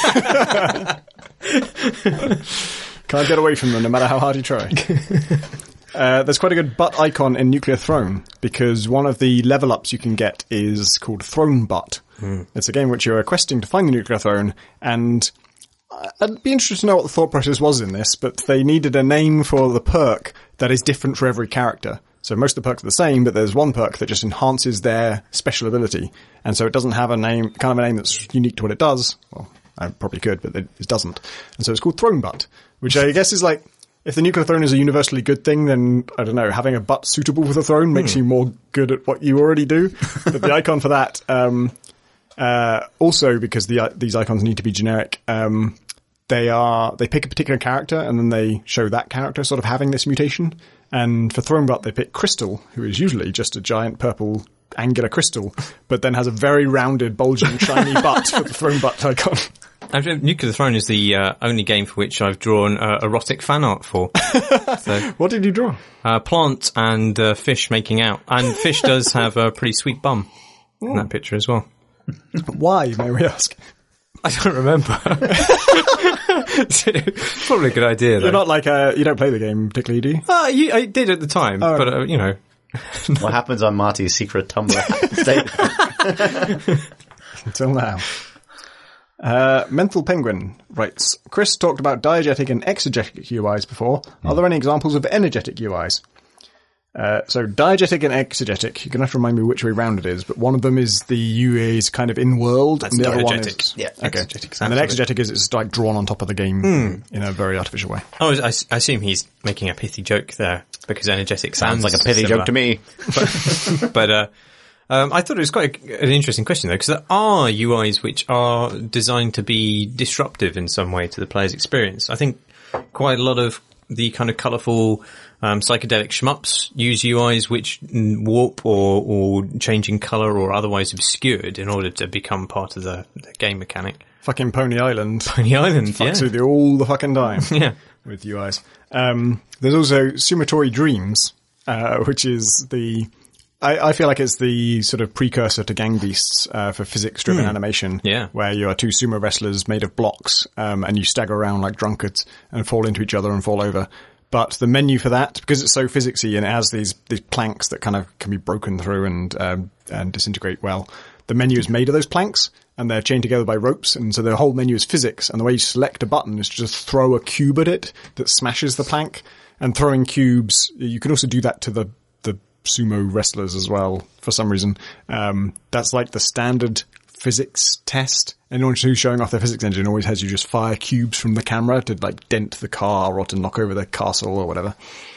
Can't get away from them no matter how hard you try. There's quite a good butt icon in Nuclear Throne because one of the level ups you can get is called Throne Butt. It's a game in which you're questing to find the nuclear throne, and I'd be interested to know what the thought process was in this, but they needed a name for the perk that is different for every character. So most of the perks are the same, but there's one perk that just enhances their special ability, and so it doesn't have a name that's unique to what it does. Well, I probably could, but it doesn't. And so it's called Throne Butt, which I guess is like, if the nuclear throne is a universally good thing, then, I don't know, having a butt suitable for the throne makes you more good at what you already do. But the icon for that, also because these icons need to be generic, they pick a particular character and then they show that character sort of having this mutation. And for Throne Butt, they pick Crystal, who is usually just a giant purple angular crystal, but then has a very rounded, bulging, shiny butt for the Throne Butt icon. Nuclear Throne is the only game for which I've drawn erotic fan art for. So, what did you draw? Plant and fish making out. And fish does have a pretty sweet bum in that picture as well. Why, may we ask? I don't remember. Probably a good idea, though. You're not like you don't play the game particularly, do you? I did at the time, but, What happens on Marty's secret Tumblr state? Until now. Mental Penguin writes, Chris talked about diegetic and exegetic UIs before. Are there any examples of energetic UIs? So diegetic and exegetic, you're going to have to remind me which way round it is, but one of them is the UIs kind of in-world, and the other one is... Yeah, okay. And then exegetic is it's like drawn on top of the game in a very artificial way. Oh, I assume he's making a pithy joke there, because energetic sounds like a pithy joke to me. But I thought it was quite an interesting question, though, because there are UIs which are designed to be disruptive in some way to the player's experience. I think quite a lot of the kind of colourful psychedelic shmups use UIs which warp or change in colour or otherwise obscured in order to become part of the game mechanic. Fucking Pony Island. Pony Island, fucks with you all the fucking time. Yeah. With UIs. There's also Sumotori Dreams, which is I feel like it's the sort of precursor to Gang Beasts for physics-driven animation, where you are two sumo wrestlers made of blocks, and you stagger around like drunkards and fall into each other and fall over. But the menu for that, because it's so physicsy and it has these planks that kind of can be broken through and disintegrate well, the menu is made of those planks and they're chained together by ropes, and so the whole menu is physics, and the way you select a button is to just throw a cube at it that smashes the plank. And throwing cubes, you can also do that to the sumo wrestlers as well for some reason. That's like the standard physics test. Anyone who's showing off their physics engine always has you just fire cubes from the camera to like dent the car or to knock over the castle or whatever.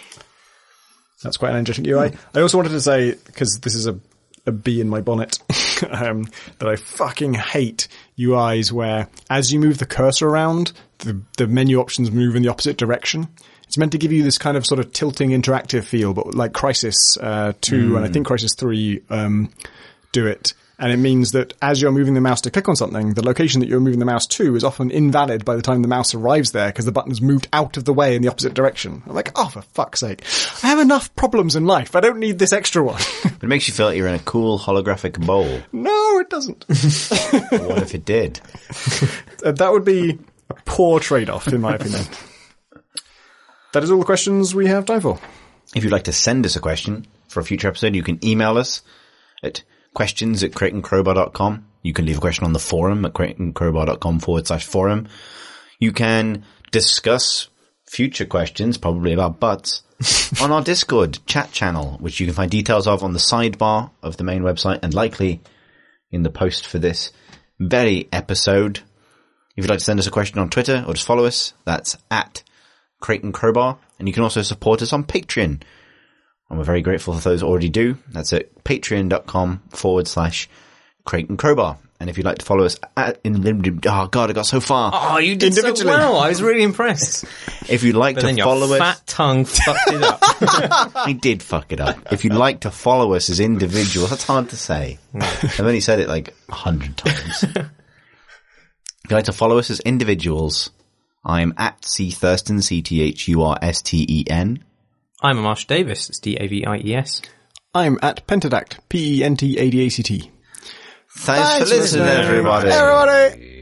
That's quite an interesting UI. I also wanted to say, because this is a bee in my bonnet, that I fucking hate UIs where as you move the cursor around, the menu options move in the opposite direction. It's meant to give you this kind of sort of tilting interactive feel, but like Crysis 2 and I think Crysis 3 do it. And it means that as you're moving the mouse to click on something, the location that you're moving the mouse to is often invalid by the time the mouse arrives there because the button has moved out of the way in the opposite direction. I'm like, oh, for fuck's sake. I have enough problems in life. I don't need this extra one. It makes you feel like you're in a cool holographic bowl. No, it doesn't. What if it did? That would be a poor trade-off, in my opinion. That is all the questions we have time for. If you'd like to send us a question for a future episode, you can email us at questions@crateandcrowbar.com. You can leave a question on the forum at crateandcrowbar.com/forum. You can discuss future questions, probably about butts, on our Discord chat channel, which you can find details of on the sidebar of the main website and likely in the post for this very episode. If you'd like to send us a question on Twitter or just follow us, that's at Crate and Crowbar. And you can also support us on Patreon. And we're very grateful for those who already do. That's at patreon.com/Crate and Crowbar. And if you'd like to follow us oh God, I got so far. Oh, you did so well. I was really impressed. If you'd like to follow us, fat tongue fucked it up. I did fuck it up. If you'd like to follow us as individuals, that's hard to say. I've only said it like 100 times. If you'd like to follow us as individuals, I am at C Thurston, CTHURSTEN. I'm Marsh Davis. It's DAVIES. I'm at Pentadact, PENTADACT. Thanks for listening, everybody.